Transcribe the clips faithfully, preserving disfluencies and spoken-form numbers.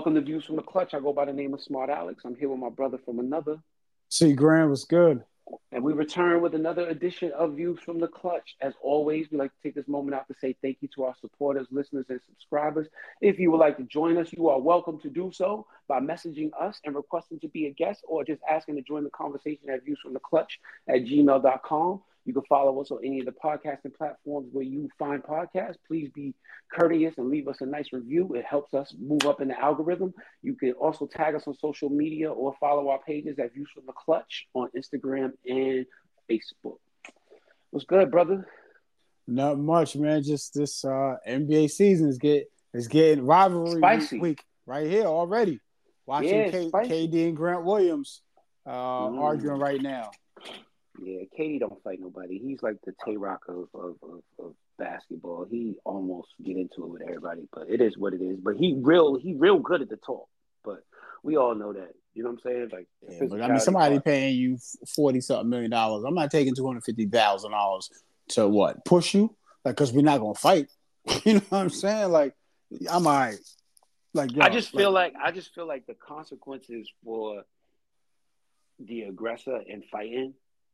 Welcome to Views from the Clutch. I go by the name of Smart Alex. I'm here with my brother from another. C. Graham was good. And we return with another edition of Views from the Clutch. As always, we like to take this moment out to say thank you to our supporters, listeners, and subscribers. If you would like to join us, you are welcome to do so by messaging us and requesting to be a guest or just asking to join the conversation at Views from the Clutch at gmail dot com. You can follow us on any of the podcasting platforms where you find podcasts. Please be courteous and leave us a nice review. It helps us move up in the algorithm. You can also tag us on social media or follow our pages at Views from the Clutch on Instagram and Facebook. What's good, brother? Not much, man. Just this uh, N B A season is get is getting rivalry Spicy. week right here already. Watching Yeah, K- spicy. K D and Grant Williams uh, Mm. arguing right now. Yeah, K D don't fight nobody. He's like the Tay-Rock of, of, of, of basketball. He almost get into it with everybody, but it is what it is. But he real he real good at the talk. But we all know that. You know what I'm saying? Like, Yeah, but I mean, somebody part. paying you forty something million dollars. I'm not taking two hundred fifty thousand dollars to what push you, like, because we're not gonna fight. You know what I'm saying? Like, I'm all right. Like, yo, I just feel like, like I just feel like the consequences for the aggressor in fighting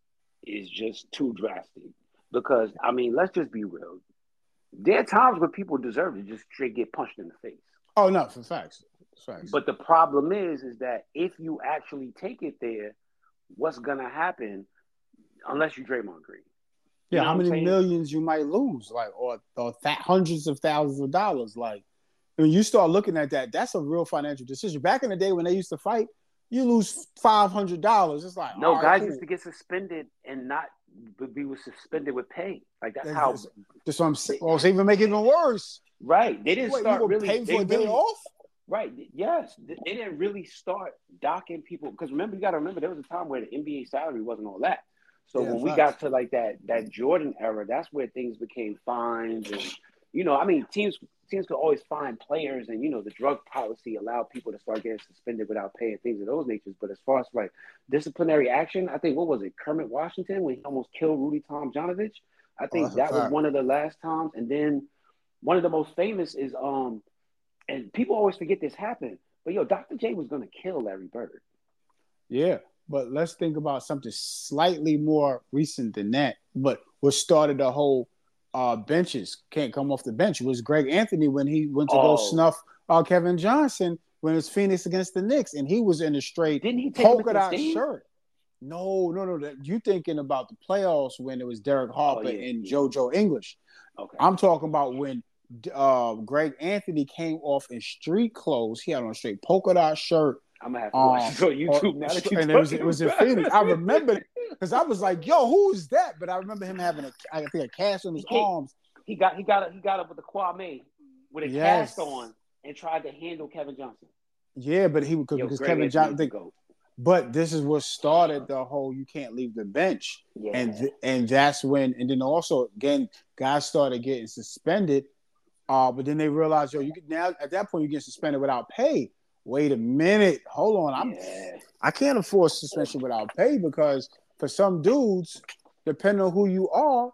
is just too drastic. Because I mean, let's just be real. There are times where people deserve to just straight get punched in the face. oh no, for facts, facts. But the problem is, is that if you actually take it there, what's gonna happen? Unless you Draymond Green. You yeah, know how what I'm many saying? millions you might lose, like, or or th- hundreds of thousands of dollars, like. When you start looking at that, that's a real financial decision. Back in the day when they used to fight, you lose five hundred dollars. It's like, No, all right, guys cool. used to get suspended and not be was suspended with pay. Like that's, That's, how. that's, that's what I'm saying. Well, it's even make it even worse. Right. They didn't Wait, start you gonna really. pay They for a day really, off? Right. Yes. They didn't really start docking people because remember, you got to remember there was a time where the N B A salary wasn't all that. So Yeah, when we facts. got to like that that Jordan era, that's where things became fines and you know, I mean, teams teams could always find players, and you know, the drug policy allowed people to start getting suspended without pay and things of those natures. But as far as like disciplinary action, I think what was it, Kermit Washington when he almost killed Rudy Tomjanovich? I Oh, think that's a that was fact. one of the last times. And then one of the most famous is um, and people always forget this happened, but yo, Doctor J was gonna kill Larry Bird. Yeah, but let's think about something slightly more recent than that. But what started the whole uh, benches can't come off the bench was Greg Anthony when he went to go Oh, snuff uh, Kevin Johnson when it was Phoenix against the Knicks, and he was in a straight didn't he take him polka into the dot stand? shirt. No, no, no. That, you thinking about the playoffs when it was Derek Oh Harper yeah, and yeah. JoJo English. Okay. I'm talking about when uh, Greg Anthony came off in street clothes. He had on a straight polka dot shirt. I'm gonna have to watch Um, this on YouTube or- now that you and it was it talking was in about Phoenix. I it. remember it because I was like, "Yo, who's that?" But I remember him having a, I think, a cast on his He came- arms. He got he got he got up with the Kwame with a Yes. cast on and tried to handle Kevin Johnson. Yeah, but he because Yo, because Greg Kevin Anthony's Johnson. the Think, GOAT. but this is what started the whole "you can't leave the bench," Yeah. and th- and that's when, and then also again, guys started getting suspended. Uh, but then they realized, yo, you could now at that point you get suspended without pay. Wait a minute, hold on, I'm Yeah. I can't afford suspension without pay because for some dudes, depending on who you are,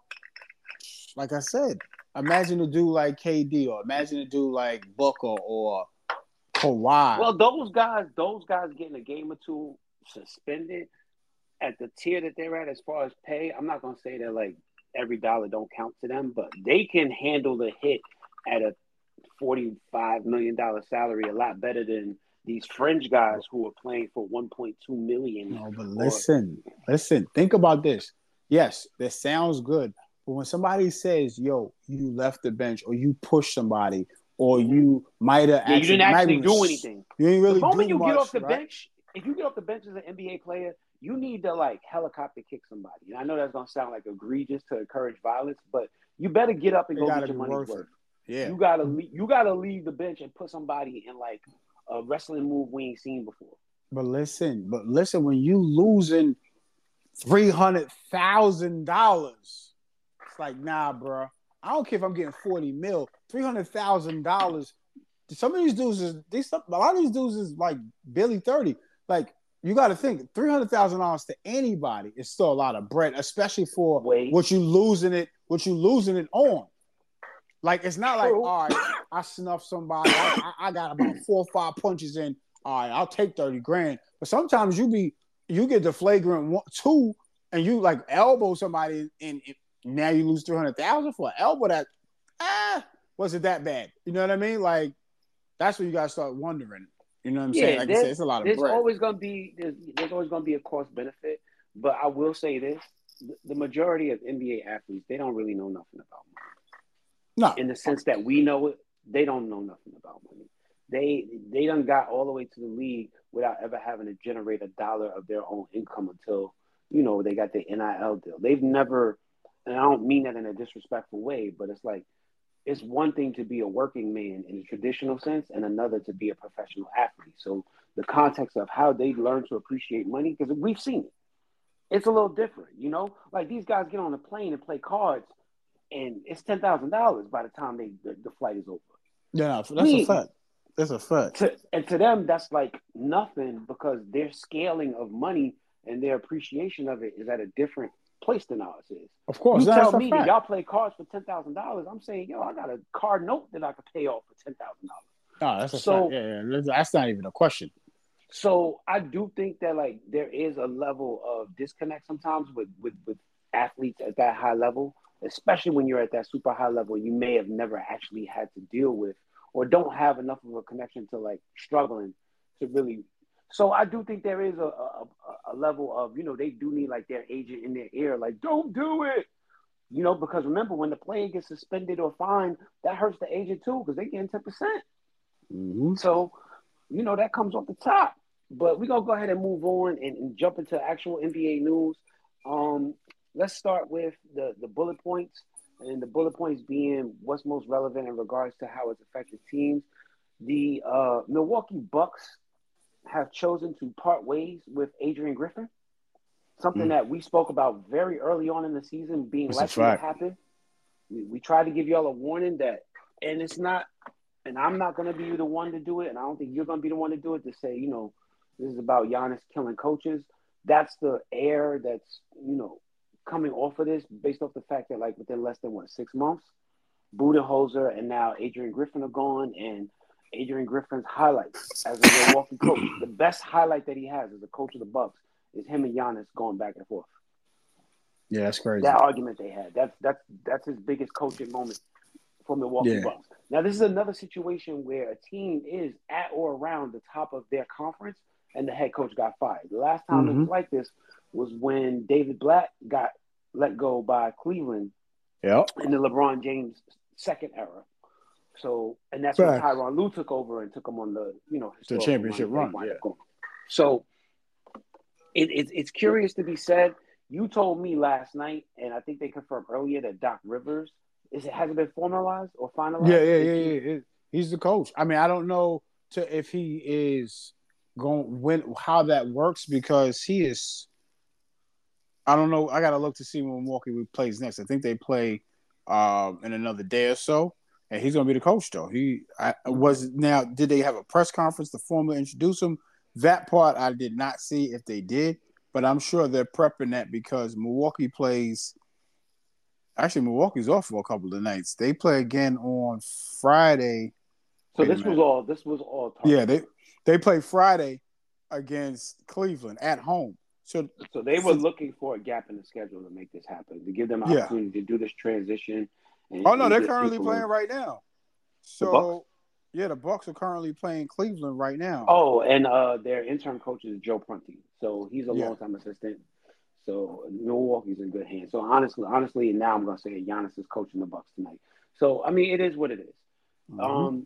like I said, imagine a dude like K D or imagine a dude like Booker or Kawhi. Well, those guys, those guys getting a game or two suspended at the tier that they're at as far as pay. I'm not gonna say that like every dollar don't count to them, but they can handle the hit at a forty-five million dollar salary a lot better than these fringe guys who are playing for one point two million. No, but or- listen, listen, think about this. Yes, that sounds good. But when somebody says, yo, you left the bench or you pushed somebody or Mhm. you might have Yeah, you didn't actually might do have- anything. You didn't really The moment do you much, get off the right? bench, if you get off the bench as an N B A player, you need to like helicopter kick somebody. And I know that's gonna sound like egregious to encourage violence, but you better get up and It go gotta get your be money's worth worth. it. Yeah. You gotta leave, you gotta leave the bench and put somebody in like a wrestling move we ain't seen before. But listen, but listen, when you losing three hundred thousand dollars, it's like, nah, bro. I don't care if I'm getting forty mil, three hundred thousand dollars. Some of these dudes is these. A lot of these dudes is like barely thirty. Like you got to think, three hundred thousand dollars to anybody is still a lot of bread, especially for Wait. what you losing it, what you losing it on. Like it's not like, True. all right, I snuffed somebody. I, I, I got about four or five punches in. All right, I'll take thirty grand. But sometimes you be you get the flagrant one, two, and you like elbow somebody, and, and now you lose three hundred thousand for an elbow that ah was it that bad? You know what I mean? Like that's when you gotta start wondering. You know what I'm saying? Yeah, Like I said, there's it's a lot of there's bread. always gonna be there's, there's always gonna be a cost benefit, but I will say this: the, the majority of N B A athletes they don't really know nothing about money. No, In the sense that we know it, they don't know nothing about money. They they done got all the way to the league without ever having to generate a dollar of their own income until you know they got the N I L deal. They've never, and I don't mean that in a disrespectful way, but it's like it's one thing to be a working man in a traditional sense and another to be a professional athlete. So the context of how they learn to appreciate money, because we've seen it, it's a little different, you know? Like these guys get on a plane and play cards and it's ten thousand dollars by the time they the, the flight is over. yeah, no, that's a We fact. That's a fact. to and to them that's like nothing because their scaling of money and their appreciation of it is at a different place than ours is. Of course, You that's tell a me that fact. y'all play cards for ten thousand dollars. I'm saying, yo, I got a card note that I could pay off for ten thousand dollars. No, that's a fact. So, Yeah, yeah, that's not even a question. so I do think that like there is a level of disconnect sometimes with with with athletes at that high level, especially when you're at that super high level. You may have never actually had to deal with or don't have enough of a connection to like struggling to really. So I do think there is a, a, a level of, you know, they do need like their agent in their ear, like, don't do it. You know, because remember when the player gets suspended or fined, that hurts the agent too, because they getting ten percent. Mm-hmm. So, you know, that comes off the top. But we're gonna go ahead and move on and, and jump into actual N B A news. Um, let's start with the, the bullet points. And the bullet points being what's most relevant in regards to how it's affected teams. The uh, Milwaukee Bucks have chosen to part ways with Adrian Griffin, something Mm. that we spoke about very early on in the season being That's a likely to fact. happen. We, we tried to give y'all a warning that, and it's not, and I'm not going to be the one to do it, and I don't think you're going to be the one to do it to say, you know, this is about Giannis killing coaches. That's the air that's, you know, coming off of this based off the fact that, like, within less than, what, six months, Budenholzer and now Adrian Griffin are gone, and Adrian Griffin's highlights as a Milwaukee coach, the best highlight that he has as a coach of the Bucks is him and Giannis going back and forth. Yeah, that's crazy. That argument they had, that's that's that's his biggest coaching moment for Milwaukee Yeah. Bucks. Now, this is another situation where a team is at or around the top of their conference and the head coach got fired. The last time Mhm. it was like this was when David Blatt got let go by Cleveland Yep. in the LeBron James second era. So, and that's when Facts. Tyronn Lue took over and took them on the, you know, The historical championship run they run, wound yeah. up going. So, it, it, it's curious to be said. You told me last night, and I think they confirmed earlier that Doc Rivers is it hasn't been formalized or finalized. Yeah, yeah, They yeah, keep- yeah. It- he's the coach. I mean, I don't know to if he is going when how that works because he is. I don't know. I got to look to see when Milwaukee plays next. I think they play um, in another day or so, and he's going to be the coach. Though he I, was now. Did they have a press conference to formally introduce him? That part I did not see if they did, but I'm sure they're prepping that because Milwaukee plays. Actually, Milwaukee's off for a couple of nights. They play again on Friday. So Wait a this was minute. all. This was all. Targeted. Yeah, they they play Friday against Cleveland at home. So So they were so- looking for a gap in the schedule to make this happen, to give them an Yeah. opportunity to do this transition. And, Oh no, and they're get currently people playing in. right now. The Bucks? So yeah, the Bucks are currently playing Cleveland right now. Oh, and uh, their interim coach is Joe Prunty. So he's a Yeah. longtime assistant. So Milwaukee's in good hands. So honestly, honestly, now I'm gonna say Giannis is coaching the Bucks tonight. So I mean, it is what it is. Mhm. Um,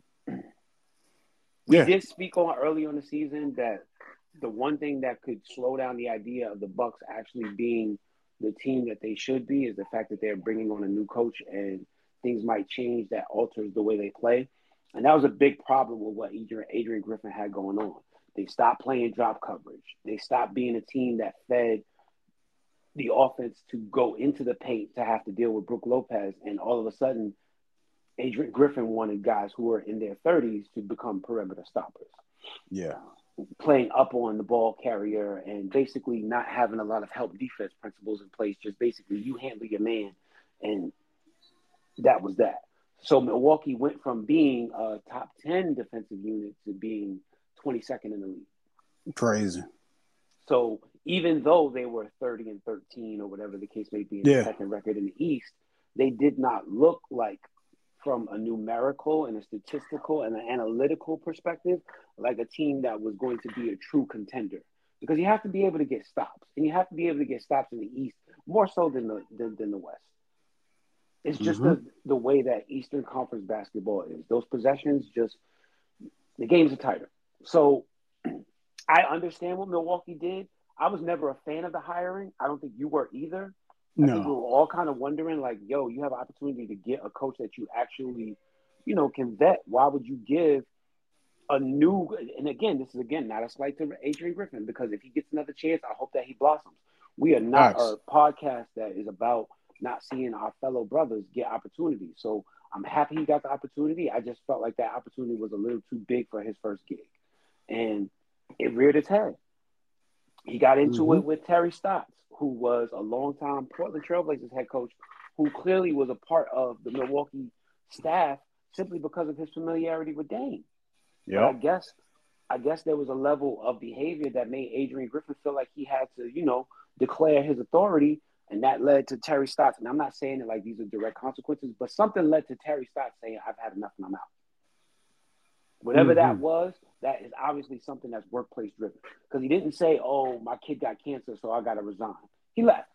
we Yeah. did speak on early on the season that the one thing that could slow down the idea of the Bucks actually being the team that they should be is the fact that they're bringing on a new coach and things might change that alters the way they play. And that was a big problem with what Adrian, Adrian Griffin had going on. They stopped playing drop coverage. They stopped being a team that fed the offense to go into the paint to have to deal with Brook Lopez. And all of a sudden, Adrian Griffin wanted guys who were in their thirties to become perimeter stoppers, Yeah. playing up on the ball carrier and basically not having a lot of help defense principles in place. Just basically you handle your man, and that was that. So Milwaukee went from being a top ten defensive unit to being twenty-second in the league. Crazy. So even though they were thirty and thirteen or whatever the case may be in Yeah. the second record in the East, they did not look like, from a numerical and a statistical and an analytical perspective, like a team that was going to be a true contender. Because you have to be able to get stops, and you have to be able to get stops in the East more so than the than, than the West. It's just Mm-hmm. the, the way that Eastern Conference basketball is. Those possessions just, the games are tighter. So I understand what Milwaukee did. I was never a fan of the hiring. I don't think you were either. I No. think we were all kind of wondering, like, yo, you have an opportunity to get a coach that you actually, you know, can vet. Why would you give a new, and again, this is, again, not a slight to Adrian Griffin, because if he gets another chance, I hope that he blossoms. We are not Facts. a podcast that is about not seeing our fellow brothers get opportunities. So I'm happy he got the opportunity. I just felt like that opportunity was a little too big for his first gig. And it reared its head. He got into Mm-hmm. it with Terry Stotts, who was a longtime Portland Trailblazers head coach, who clearly was a part of the Milwaukee staff simply because of his familiarity with Dame. But I Yep. guess I guess there was a level of behavior that made Adrian Griffin feel like he had to, you know, declare his authority, and that led to Terry Stotts. And I'm not saying that like these are direct consequences, but something led to Terry Stotts saying, "I've had enough and I'm out." Whatever Mm-hmm. that was, that is obviously something that's workplace driven. Because he didn't say, "Oh, my kid got cancer, so I got to resign." He left.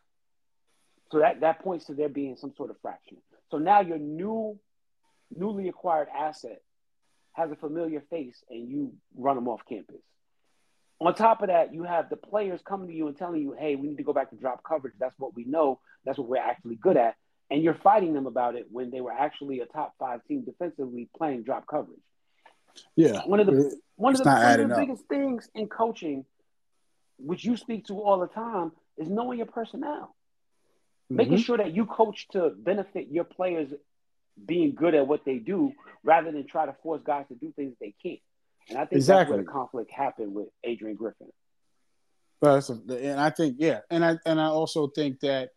So that, that points to there being some sort of fraction. So now your new, newly acquired asset has a familiar face, and you run them off campus. On top of that, you have the players coming to you and telling you, "Hey, we need to go back to drop coverage. That's what we know. That's what we're actually good at." And you're fighting them about it when they were actually a top five team defensively playing drop coverage. Yeah. One of the It- one of it's the, not one of adding the up. biggest things in coaching, which you speak to all the time, is knowing your personnel. Making Mm-hmm. sure that you coach to benefit your players being good at what they do, rather than try to force guys to do things they can't. And I think Exactly. that's where the conflict happened with Adrian Griffin. But that's a- and I think, yeah, and I and I also think that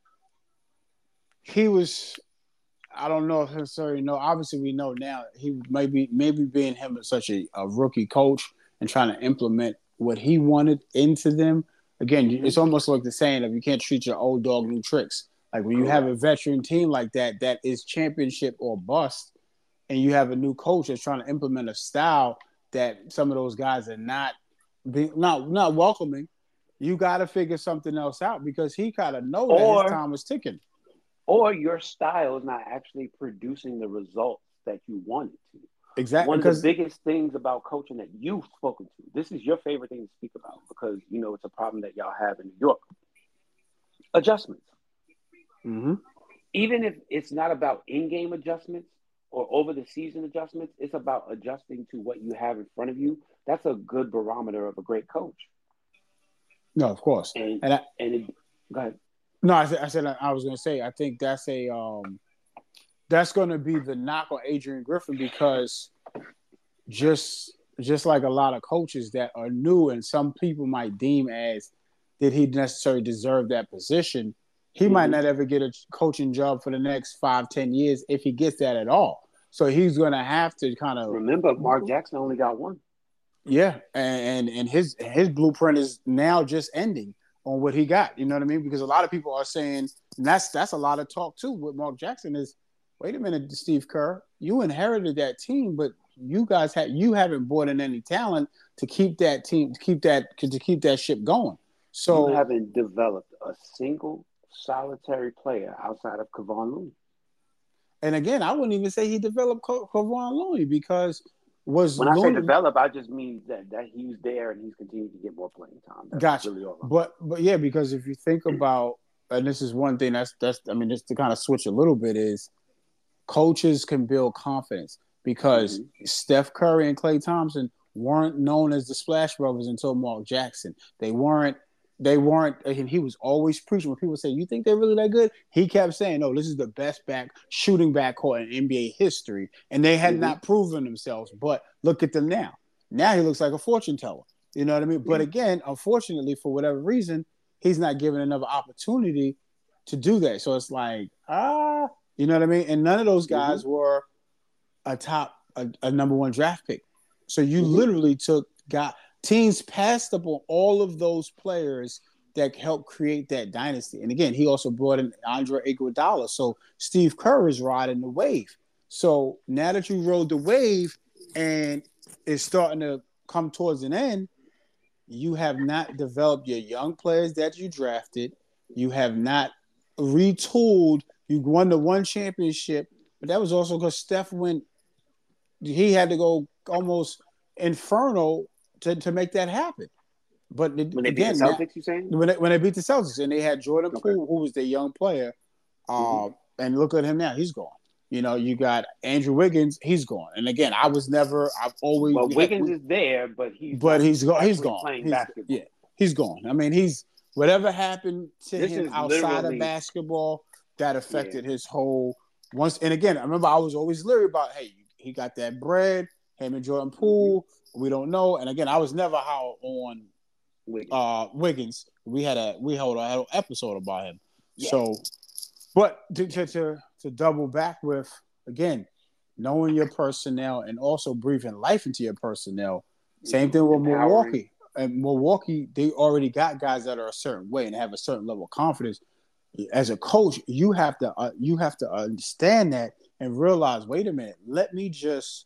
he was. I don't know if necessarily know. Obviously, we know now he maybe maybe being him as such a, a rookie coach and trying to implement what he wanted into them. Again, Mhm. it's almost like the saying of you can't treat your old dog new tricks. Like when you have a veteran team like that, that is championship or bust, and you have a new coach that's trying to implement a style that some of those guys are not being not not welcoming. You got to figure something else out because he kind of know that Or his time was ticking. or your style is not actually producing the results that you want it to. Exactly, One of the because biggest things about coaching that you've spoken to, this is your favorite thing to speak about because you know it's a problem that y'all have in New York. Adjustments. mm-hmm. Even if it's not about in-game adjustments or over the season adjustments, it's about adjusting to what you have in front of you. That's a good barometer of a great coach. No, of course, And and I, and it, go ahead. no, I said, I said I was going to say I think that's a um, that's going to be the knock on Adrian Griffin because just just like a lot of coaches that are new and some people might deem as did he necessarily deserve that position, he Mm-hmm. might not ever get a coaching job for the next five, ten years if he gets that at all. So he's going to have to kind of Remember, Mark Jackson only got one. yeah, and, and and his his blueprint is now just ending on what he got. You know what I mean? Because a lot of people are saying, and that's that's a lot of talk too with Mark Jackson is, wait a minute, Steve Kerr, you inherited that team, but you guys have you haven't brought in any talent to keep that team to keep that to keep that ship going. So you haven't developed a single solitary player outside of Kevon Looney. And again, I wouldn't even say he developed Kevon Looney because was when I Looney, say develop, I just mean that, that he's there and he's continuing to get more playing time. That's gotcha. Really all but but yeah, because if you think about, and this is one thing that's that's I mean, just to kind of switch a little bit is coaches can build confidence because mm-hmm. Steph Curry and Klay Thompson weren't known as the Splash Brothers until Mark Jackson. They weren't. They weren't, and he was always preaching. When people say, "You think they're really that good?" He kept saying, "No, this is the best back shooting backcourt in N B A history," and they had mm-hmm. not proven themselves. But look at them now. Now he looks like a fortune teller. You know what I mean? Mm-hmm. But again, unfortunately, for whatever reason, he's not given another opportunity to do that. So it's like, ah, you know what I mean? And none of those guys mm-hmm. were a top a, a number one draft pick. So you Mhm. literally took got teams passed up on all of those players that helped create that dynasty. And again, he also brought in Andre Iguodala. So Steve Kerr is riding the wave. So now that you rode the wave and it's starting to come towards an end, you have not developed your young players that you drafted. You have not retooled. You won the one championship, but that was also because Steph went. He had to go almost inferno to, to make that happen. But the, When they beat the again, now, Celtics, you saying? when they, when they beat the Celtics and they had Jordan Okay. Poole, who was their young player, uh, Mhm. and look at him now, he's gone. You know, you got Andrew Wiggins, he's gone. And again, I was never, I've always, Well, we had- Wiggins we- is there, but he's but not he's gone. He's actually gone. playing He's, basketball. yeah, he's gone. I mean, he's whatever happened to This him is outside of literally- basketball that affected his whole once. And again, I remember I was always leery about, hey, he got that bread. Him and Jordan Poole, we don't know. And again, I was never how on Wiggins. uh, Wiggins. We had a we held a whole episode about him. Yeah. So, but to, to to to double back with again, knowing your personnel and also breathing life into your personnel. Same thing with Empowering. Milwaukee. And Milwaukee, they already got guys that are a certain way and have a certain level of confidence. As a coach, you have to uh, you have to understand that and realize, wait a minute, let me just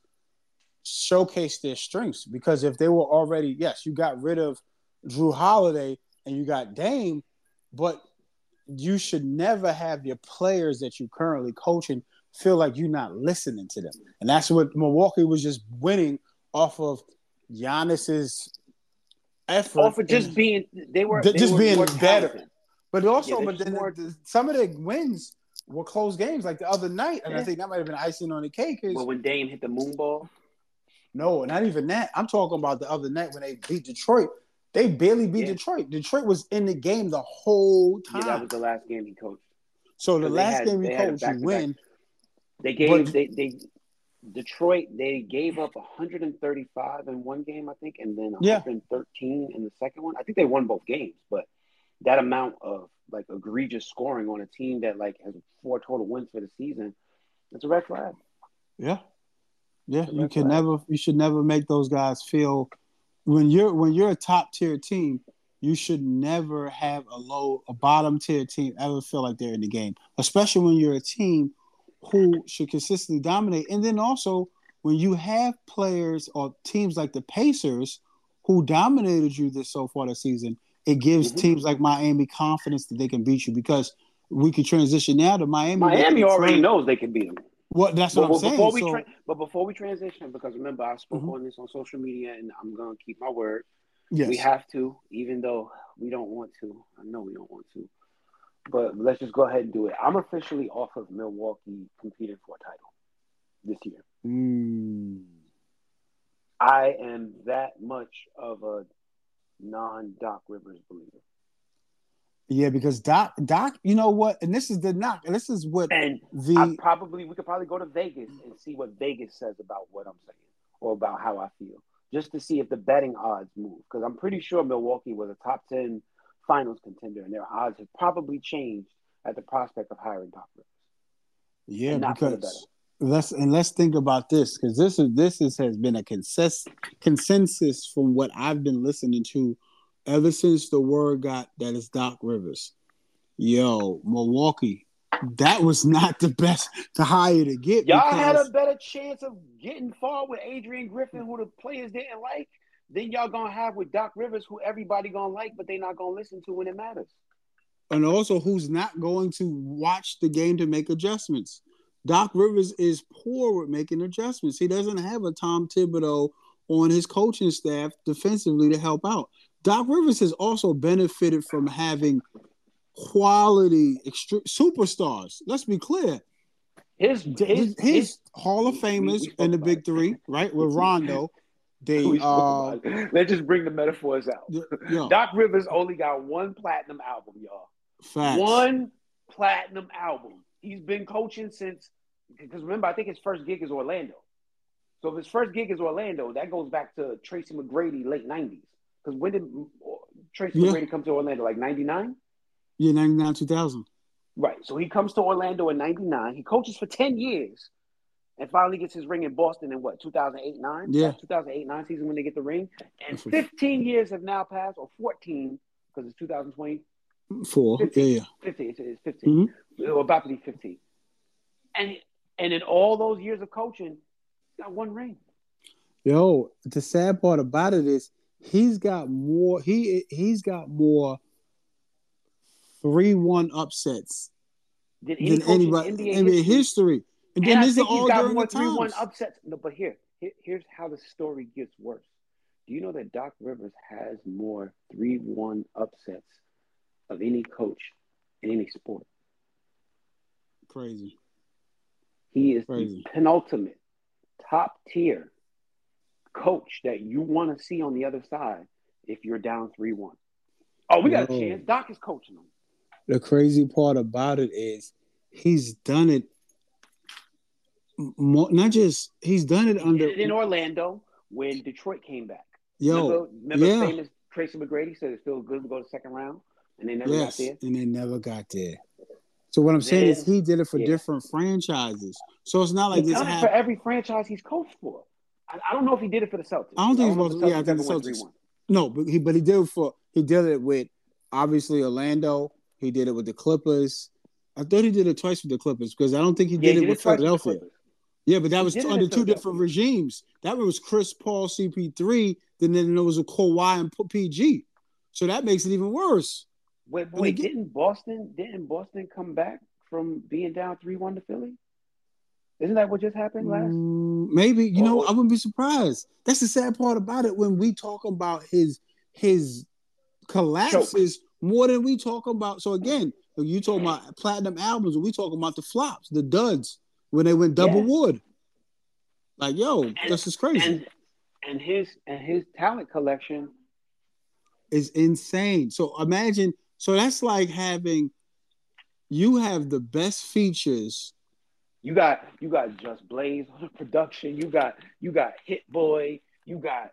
showcase their strengths. Because if they were already, yes, you got rid of Drew Holiday and you got Dame, but you should never have your players that you currently coaching feel like you're not listening to them. And that's what Milwaukee was just winning off of Giannis's effort. Or for just and, being, they were th- they just were being more better. talented. But also, Yeah, they're but just then more- the, the, some of the wins were close games, like the other night, and I Yeah. think that might have been icing on the cake. Is Well, when Dame hit the moon ball, no, not even that. I'm talking about the other night when they beat Detroit. They barely beat Yeah. Detroit. Detroit was in the game the whole time. yeah, that was the last game he coached. so the 'Cause they last had- game you they had a coach, you back-to-back. win. They gave But- they they Detroit they gave up one hundred thirty-five in one game, I think, and then Yeah. one hundred thirteen in the second one. I think they won both games, but that amount of like egregious scoring on a team that like has four total wins for the season, it's a red flag. Yeah, yeah. It's a You red can flag. never. You should never make those guys feel when you're when you're a top tier team. You should never have a low, a bottom tier team ever feel like they're in the game, especially when you're a team who should consistently dominate. And then also when you have players or teams like the Pacers who dominated you this so far this season, it gives Mhm. teams like Miami confidence that they can beat you because we can transition now to Miami. Miami already Further- knows they can beat them. Well, that's But, what I'm but saying. before we So- tra- but before we transition, because remember I spoke Mhm. on this on social media, and I'm gonna keep my word. yes. We have to, even though we don't want to. I know we don't want to, but let's just go ahead and do it. I'm officially off of Milwaukee competing for a title this year. Mm. I am that much of a non-Doc Rivers believer. Yeah, because Doc, Doc, you know what? And this is the knock. And this is what And the I probably we could probably go to Vegas and see what Vegas says about what I'm saying or about how I feel, just to see if the betting odds move. Because I'm pretty sure Milwaukee was a top ten finals contender, and their odds have probably changed at the prospect of hiring Doc Rivers. yeah, and not for the because let's and let's think about this because this is this is has been a consensus consensus from what I've been listening to ever since the word got that it's Doc Rivers. Yo, Milwaukee, that was not the best to hire to get. Y'all had because- a better chance of getting far with Adrian Griffin, who the players didn't like, than y'all gonna have with Doc Rivers, who everybody gonna like, but they not gonna listen to when it matters. and also who's not going to watch the game to make adjustments. Doc Rivers is poor with making adjustments. He doesn't have a Tom Thibodeau on his coaching staff defensively to help out. Doc Rivers has also benefited from having quality extre- superstars. Let's be clear. His His, his, his his Hall of we- we- Famers we spoke in the about big it. three, right? With Rondo. They we spoke uh about it. Let's just bring the metaphors out. yo, Doc Rivers only got one platinum album, y'all. facts. One platinum album. He's been coaching since, because remember, I think his first gig is Orlando. So if his first gig is Orlando, that goes back to Tracy McGrady, late nineties. Because when did Tracy Yeah. McGrady come to Orlando? Like ninety-nine? Yeah, ninety-nine, two thousand. Right. So he comes to Orlando in ninety-nine. He coaches for ten years. and finally gets his ring in Boston in what, two thousand eight nine? Yeah. two thousand eight nine season when they get the ring. And fifteen years have now passed, or fourteen, because it's two thousand twenty. Four. fifteen, Yeah, yeah. fifteen. It's fifteen. Mm-hmm. We're about to be fifteen. And and in all those years of coaching, he's got one ring. Yo, the sad part about it is he's got more. He he's got more three one upsets Did any than anybody in N B A history. history. And, and then I think he's all got during more the three one times. upsets. No, but here, here, here's how the story gets worse. Do you know that Doc Rivers has more three one upsets of any coach in any sport? Crazy. He is Crazy. the penultimate, top tier coach that you want to see on the other side if you're down three one. Oh, we got Yo. a chance. Doc is coaching them. The crazy part about it is he's done it more, not just he's done it he under did it in Orlando when Detroit came back. Yo, remember, remember yeah. famous Tracy McGrady said it feels good to go to the second round, and they never yes, got there. and they never got there. So what I'm saying then, is he did it for yeah. different franchises. So it's not like he's this done it happened for every franchise he's coached for. I, I don't know if he did it for the Celtics. I don't think I he's supposed to. Yeah, I think the Celtics. No, but he but he did it for he did it with obviously Orlando. He did it with the Clippers. I thought he did it twice with the Clippers because I don't think he did yeah, he it did with it Philadelphia. With yeah, but that he was under two different regimes. That was Chris Paul, C P three. Then then there was a Kawhi and P G. So that makes it even worse. Wait, wait, get, didn't Boston didn't Boston come back from being down three one to Philly? Isn't that what just happened last? Mm, maybe you or, know or, I wouldn't be surprised. That's the sad part about it when we talk about his his collapses choke. More than we talk about. So again, you talk about platinum albums, and we talk about the flops, the duds when they went double yeah. wood. Like yo, and, this is crazy. And, and his and his talent collection is insane. So imagine. So that's like having you have the best features. You got you got Just Blaze on the production. You got you got Hit Boy. You got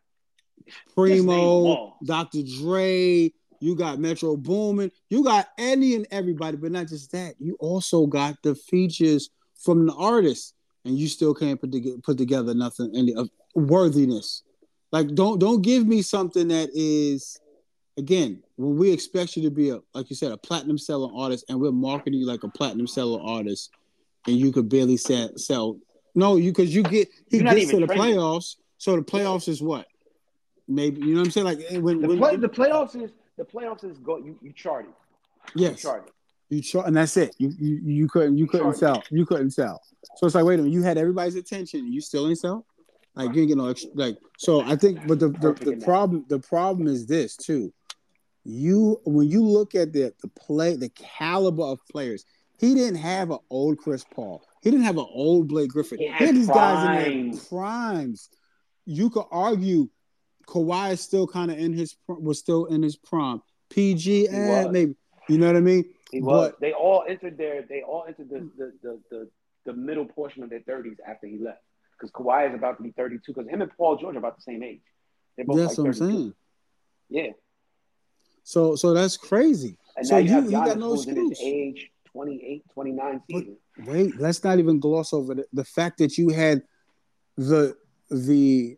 Primo, Doctor Dre. You got Metro Boomin. You got any and everybody, but not just that. You also got the features from the artists, and you still can't put together, put together nothing any of worthiness. Like don't don't give me something that is. Again, when we expect you to be a, like you said, a platinum selling artist, and we're marketing you like a platinum selling artist, and you could barely sell, sell. No, you because you get he You're gets to the trending. playoffs. So the playoffs is what? Maybe you know what I'm saying? Like when the, when, play, the playoffs is the playoffs is go you, you charted. Yes, you charted. You chart, and that's it. You you you couldn't you couldn't sell. You couldn't sell. So it's like, wait a minute, you had everybody's attention, and you still ain't sell. Like you ain't get no extra. Like so, I think. But the the, the problem the problem is this too. You when you look at the the play the caliber of players, he didn't have an old Chris Paul. He didn't have an old Blake Griffin. He had, he had these guys in their primes. You could argue Kawhi is still kind of in his was still in his prime. P G, eh, maybe you know what I mean. He was. But, they all entered their. They all entered the the the the, the middle portion of their thirties after he left. Because Kawhi is about to be thirty-two. Because him and Paul George are about the same age. They're both that's like what thirty-two. I'm saying. Yeah. So so that's crazy. And so now you, you, have you got no excuse. In his age twenty-eight, twenty-nine season. But wait, let's not even gloss over the, the fact that you had the the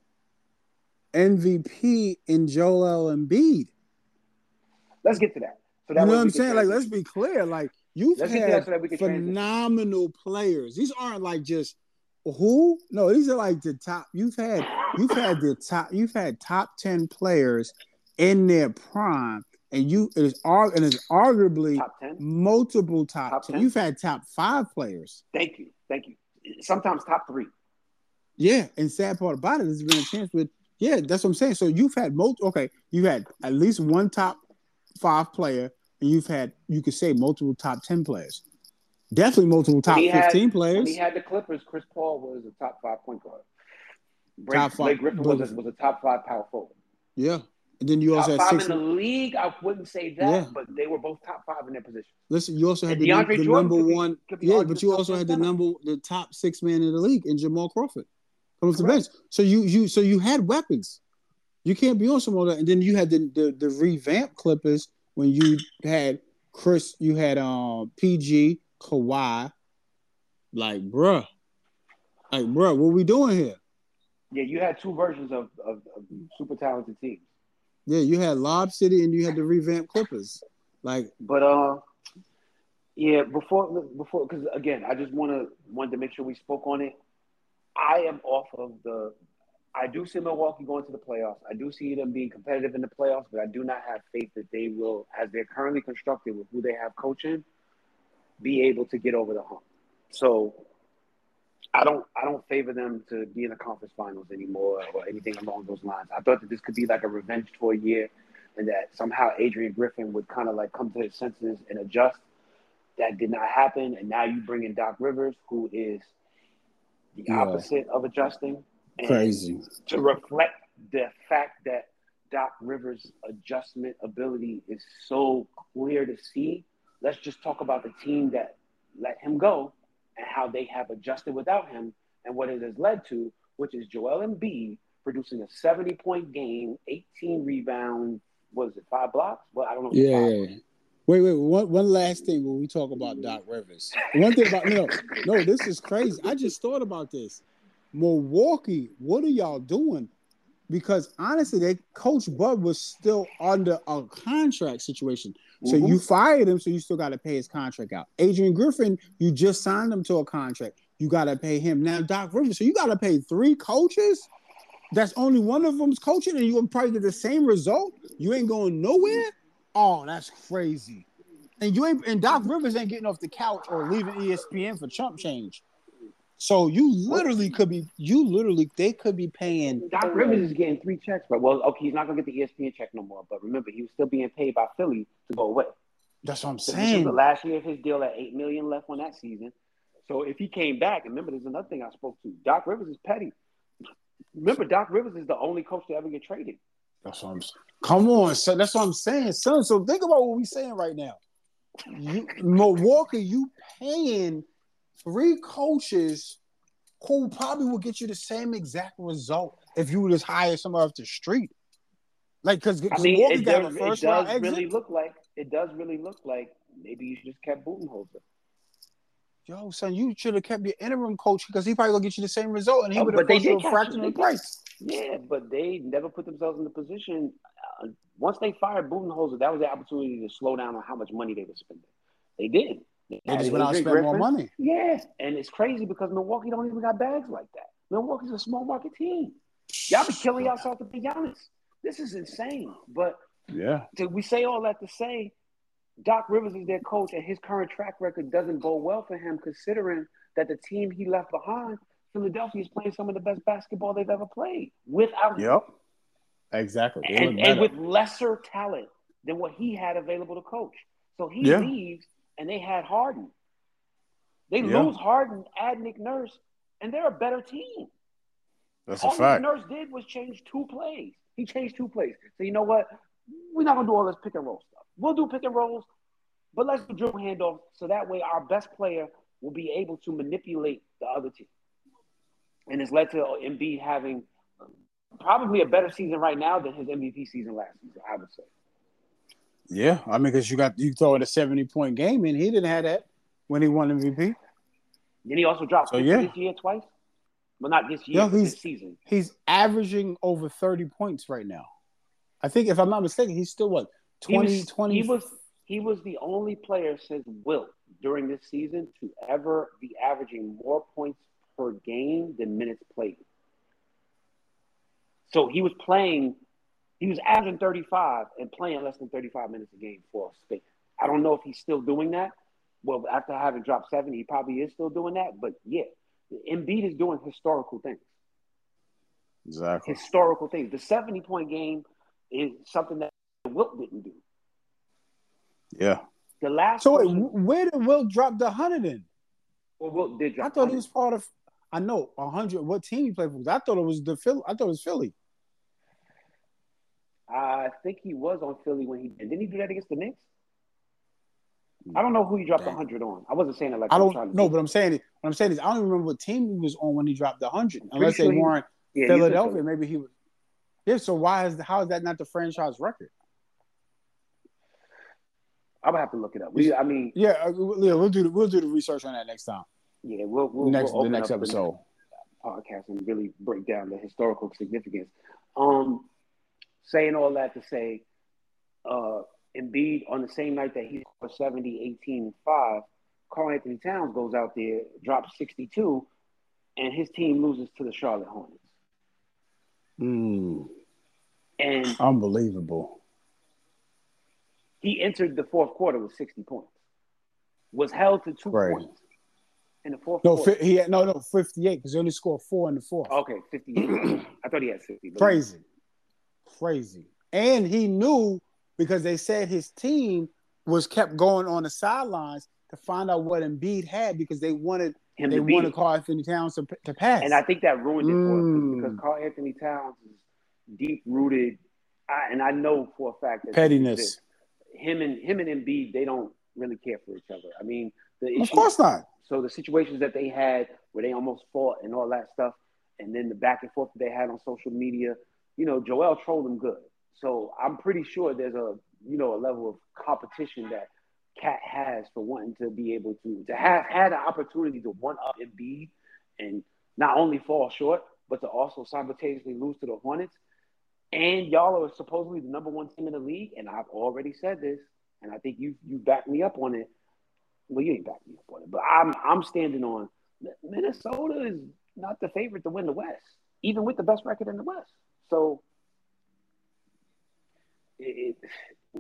M V P in Joel Embiid. Let's get to that. So that you know what I'm saying? Like, let's be clear. Like, you've let's had so phenomenal players. These aren't like just who? No, these are like the top. You've had you've had the top. You've had top ten players in their prime, and you it is and it's arguably top ten? Multiple top, top ten. ten. You've had top five players. Thank you, thank you. Sometimes top three. Yeah, and sad part about it, there's been a chance with. Yeah, that's what I'm saying. So you've had multiple. Okay, you had at least one top five player, and you've had you could say multiple top ten players. Definitely multiple top fifteen had, players. When he had the Clippers, Chris Paul was a top five point guard. Blake, top five, Blake Griffin was a, was a top five power forward. Yeah, and then you top also had five six in the league. I wouldn't say that, yeah. but they were both top five in their position. Listen, you also had the, the number one. Be, yeah, but you also had the number the top six man in the league in Jamal Crawford. Comes to the bench. So you you so you had weapons. You can't be on some of that. And then you had the the, the revamped Clippers when you had Chris, you had um P G, Kawhi, like bruh. Like, bro, what we doing here? Yeah, you had two versions of, of, of super talented teams. Yeah, you had Lob City and you had the revamped Clippers. Like, but uh, yeah, before before because again, I just want to wanted to make sure we spoke on it. I am off of the. I do see Milwaukee going to the playoffs. I do see them being competitive in the playoffs, but I do not have faith that they will, as they're currently constructed with who they have coaching, be able to get over the hump. So I don't I don't favor them to be in the conference finals anymore or anything along those lines. I thought that this could be like a revenge tour year and that somehow Adrian Griffin would kind of like come to his senses and adjust. That did not happen. And now you bring in Doc Rivers, who is the yeah, opposite of adjusting. And crazy. to reflect the fact that Doc Rivers' adjustment ability is so clear to see, let's just talk about the team that let him go and how they have adjusted without him and what it has led to, which is Joel Embiid producing a seventy-point game, eighteen rebounds, what is it, five blocks? Well, I don't know. Yeah, yeah, yeah. Wait, wait. One, one last thing when we talk about Doc Rivers. One thing about no, no, this is crazy. I just thought about this. Milwaukee, what are y'all doing? Because honestly, they Coach Bud was still under a contract situation. So mm-hmm. you fired him, so you still got to pay his contract out. Adrian Griffin, you just signed him to a contract. You got to pay him. Now Doc Rivers, so you got to pay three coaches? That's only one of them's coaching, and you're going to probably get the same result? You ain't going nowhere? Oh, that's crazy. And you ain't and Doc Rivers ain't getting off the couch or leaving E S P N for chump change. So you literally could be, you literally, they could be paying. Doc Rivers is getting three checks, but well, okay, he's not gonna get the E S P N check no more. But remember, he was still being paid by Philly to go away. That's what I'm so saying. This is the last year of his deal at eight million left on that season. So if he came back, and remember, there's another thing I spoke to. Doc Rivers is petty. Remember, Doc Rivers is the only coach to ever get traded. That's what I'm saying. Come on, son. That's what I'm saying, son. So think about what we're saying right now. You, Milwaukee, you paying three coaches who probably will get you the same exact result if you would just hire somebody off the street. Like, because I mean, it does, it does really look like it does really look like maybe you just kept Budenholzer. Yo, son, you should have kept your interim coach because he probably gonna get you the same result, and he oh, would have cost you a fraction of the price. Yeah, but they never put themselves in the position. Uh, once they fired Budenholzer, that was the opportunity to slow down on how much money they were spending. They did. They, they just went out and spent more money. Yeah, and it's crazy because Milwaukee don't even got bags like that. Milwaukee's a small market team. Y'all be killing yourself to be honest. This is insane. But yeah, to, we say all that to say, Doc Rivers is their coach, and his current track record doesn't bode well for him, considering that the team he left behind, Philadelphia, is playing some of the best basketball they've ever played without him. Yep, exactly. And, and with lesser talent than what he had available to coach. So he yeah. leaves, and they had Harden. They yeah. lose Harden, add Nick Nurse, and they're a better team. That's all a fact. Nick Nurse did was change two plays. He changed two plays. So you know what? We're not going to do all this pick and roll stuff. We'll do pick and rolls, but let's do dribble handoff so that way our best player will be able to manipulate the other team. And it's led to Embiid having probably a better season right now than his M V P season last season, I would say. Yeah, I mean, because you got you throw in a seventy-point game, and he didn't have that when he won M V P. Then he also dropped so, yeah. this year twice. Well, not this year, yeah, but this season. He's averaging over thirty points right now. I think, if I'm not mistaken, he's still what? twenty, he was, twenty He was he was the only player since Wilt during this season to ever be averaging more points per game than minutes played. So he was playing, he was averaging thirty-five and playing less than thirty-five minutes a game for a space. I don't know if he's still doing that. Well, after having dropped seven, he probably is still doing that. But yeah, Embiid is doing historical things. Exactly. Historical things. The seventy-point game is something that Wilt didn't do. Yeah. The last. So wait, where did Wilt drop the hundred in? Well, Wilt did drop. I thought one hundred. He was part of. I know a hundred. What team he played for? I thought it was the Philly. I thought it was Philly. I think he was on Philly when he did. Didn't he do that against the Knicks? I don't know who he dropped the hundred on. I wasn't saying it like I don't know, but I'm saying it. What I'm saying is I don't even remember what team he was on when he dropped the hundred. Unless sure they weren't yeah, Philadelphia, maybe he was. Yeah. So why is how is that not the franchise record? I'm gonna have to look it up. We, I mean, yeah, yeah, we'll do the, we'll do the research on that next time. Yeah, we'll, we'll next we'll the next episode. podcast and really break down the historical significance. Um, saying all that to say, uh, Embiid on the same night that he scored seventy, eighteen, and five, Karl Anthony Towns goes out there, drops sixty-two, and his team loses to the Charlotte Hornets. Mm. And unbelievable. He entered the fourth quarter with sixty points. Was held to two right. points in the fourth no, quarter. Fi- he had, no, no, fifty-eight because he only scored four in the fourth. Okay, fifty-eight. I thought he had fifty. Crazy. Crazy. And he knew because they said his team was kept going on the sidelines to find out what Embiid had because they wanted him they to wanted Karl Anthony Towns to, to pass. And I think that ruined it mm. for him because Karl Anthony Towns is deep rooted, and I know for a fact that pettiness. Him and him and Embiid, they don't really care for each other. I mean, the issue, of course not. So the situations that they had where they almost fought and all that stuff, and then the back and forth that they had on social media, you know, Joel trolled him good. So I'm pretty sure there's a you know a level of competition that Cat has for wanting to be able to to have had an opportunity to one up Embiid and not only fall short, but to also simultaneously lose to the Hornets. And y'all are supposedly the number one team in the league, and I've already said this, and I think you you backed me up on it. Well, you ain't backed me up on it, but I'm I'm standing on Minnesota is not the favorite to win the West, even with the best record in the West. So, it, it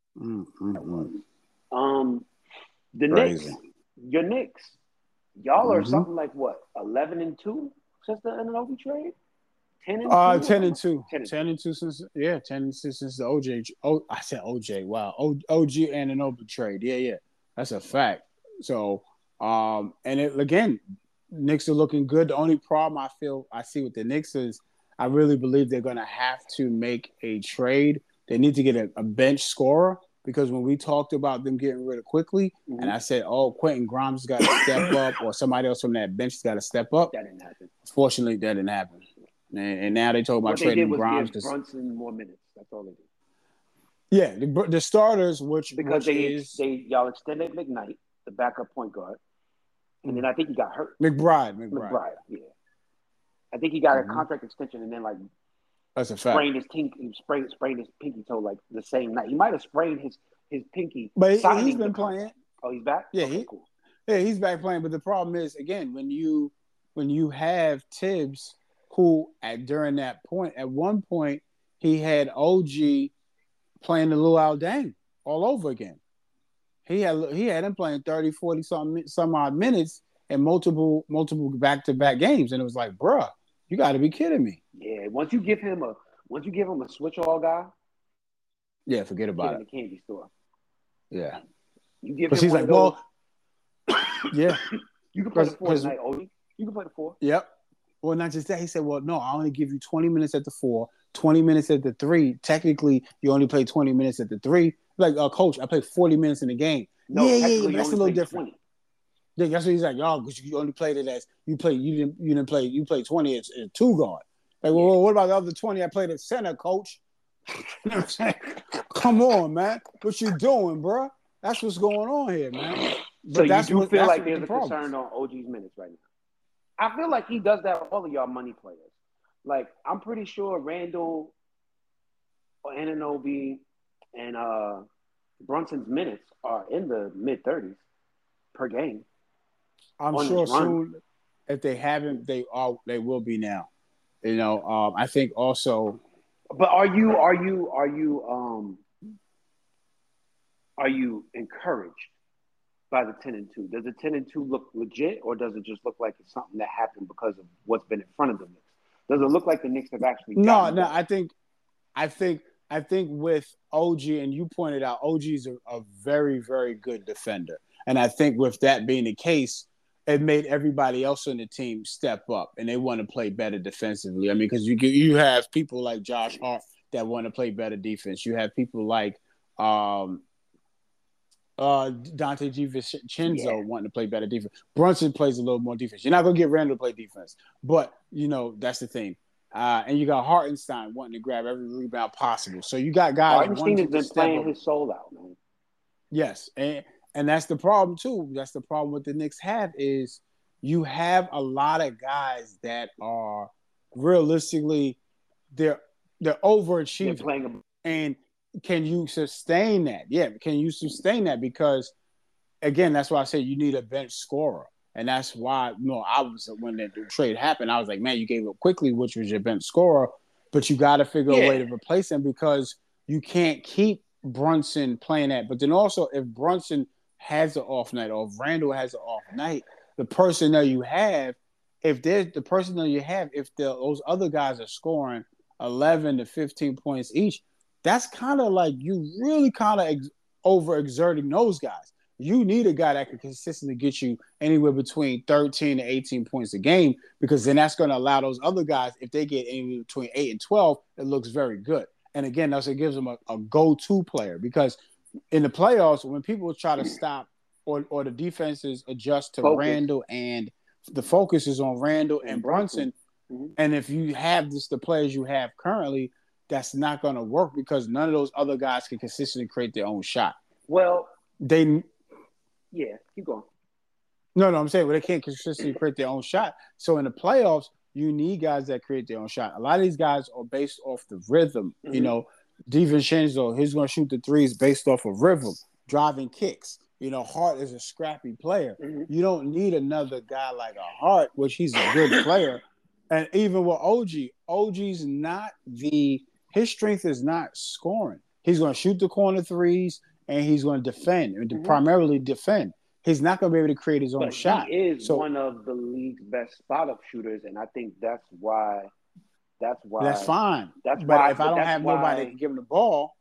mm-hmm. um, the Crazy. Knicks, your Knicks, y'all are mm-hmm. something like what, eleven and two since the Anunoby trade. ten and uh, two? ten and two. ten and, ten and two since yeah, ten and two since the O J. Oh, I said O J. Wow, o, O G and an Anunoby trade. Yeah, yeah, that's a fact. So, um, and it, again, Knicks are looking good. The only problem I feel I see with the Knicks is I really believe they're going to have to make a trade. They need to get a, a bench scorer because when we talked about them getting rid of quickly, mm-hmm. and I said, "Oh, Quentin Grimes got to step up, or somebody else from that bench has got to step up." That didn't happen. Fortunately, that didn't happen. And, and now they told about trading Grimes because Brunson more minutes. That's all they did. Yeah, the, the starters, which because which they is, they y'all extended McKnight, the backup point guard, and mm-hmm. then I think he got hurt. McBride, McBride, McBride, yeah. I think he got mm-hmm. a contract extension, and then like that's a fact. Sprained his pinky, sprained, sprained his pinky toe like the same night. He might have sprained his his pinky. But he, he's been playing. Oh, he's back. Yeah, okay, he, cool. Yeah, he's back playing. But the problem is, again, when you when you have Tibbs, who at during that point, at one point, he had O G playing the Luau Deng all over again. He had he had him playing thirty, forty some some odd minutes and multiple multiple back to back games, and it was like, bruh, you got to be kidding me. Yeah, once you give him a once you give him a switch all guy, yeah, forget about it. In the candy store. Yeah, you give him. He's like, well, yeah, you can play the four tonight, O G. You can play the four. Yep. Well, not just that. He said, well, no, I only give you twenty minutes at the four, twenty minutes at the three. Technically, you only play twenty minutes at the three. Like, uh, coach, I played forty minutes in the game. No, yeah, yeah, yeah, but that's a little different. twenty. Yeah, that's what he's like, y'all, because you only played it as you played. You didn't. You didn't play. You played twenty as, as two guard. Like, well, well, what about the other twenty I played at center, coach? You know what I'm saying? Come on, man. What you doing, bro? That's what's going on here, man. But so that's you do what, feel like the there's a problem. concern on O G's minutes right now. I feel like he does that with all of y'all money players. Like, I'm pretty sure Randall, Anunoby, and uh, Brunson's minutes are in the mid thirties per game. I'm sure soon, if they haven't, they are. They will be now. You know, um, I think also. But are you are you are you um are you encouraged by the ten and two? Does the ten and two look legit, or does it just look like it's something that happened because of what's been in front of the Knicks? Does it look like the Knicks have actually? No, no. I think, I think, I think with O G, and you pointed out, O G is a, a very, very good defender, and I think with that being the case, it made everybody else on the team step up, and they want to play better defensively. I mean, because you you have people like Josh Hart that want to play better defense. You have people like um, uh, Dante DiVincenzo yeah. wanting to play better defense. Brunson plays a little more defense. You're not going to get Randall to play defense, but, you know, that's the thing. Uh, and you got Hartenstein wanting to grab every rebound possible. So you got guys. Hartenstein has been playing up. his soul out, man. Yes, and and that's the problem too. That's the problem with the Knicks have is you have a lot of guys that are realistically they're they're They're overachieving. playing a And can you sustain that? Yeah, can you sustain that? Because again, that's why I say you need a bench scorer. And that's why, you know, I was when the trade happened, I was like, man, you gave up quickly, which was your bench scorer, but you got to figure yeah. a way to replace him because you can't keep Brunson playing that. But then also, if Brunson has an off night or if Randall has an off night, the personnel you have, if there's the personnel you have, if the, those other guys are scoring eleven to fifteen points each, that's kind of like you really kind of ex- overexerting those guys. You need a guy that can consistently get you anywhere between thirteen to eighteen points a game because then that's going to allow those other guys, if they get anywhere between eight and twelve, it looks very good. And again, that's it gives them a, a go-to player because in the playoffs, when people try to stop or, or the defenses adjust to Focus. Randall and the focus is on Randall and, And Brunson, Brunson. Mm-hmm. and if you have this, the players you have currently, that's not going to work because none of those other guys can consistently create their own shot. Well, they yeah, keep going. No, no, I'm saying well, they can't consistently create their own shot. So in the playoffs, you need guys that create their own shot. A lot of these guys are based off the rhythm. Mm-hmm. You know, DiVincenzo, he's going to shoot the threes based off of rhythm, driving kicks. You know, Hart is a scrappy player. Mm-hmm. You don't need another guy like a Hart, which he's a good player. And even with O G, O G's not the his strength is not scoring. He's going to shoot the corner threes and he's going to defend and mm-hmm. primarily defend. He's not going to be able to create his own but shot. He is so, one of the league's best spot up shooters, and I think that's why. That's why. That's fine. That's but why. if I don't have why, nobody to give him the ball.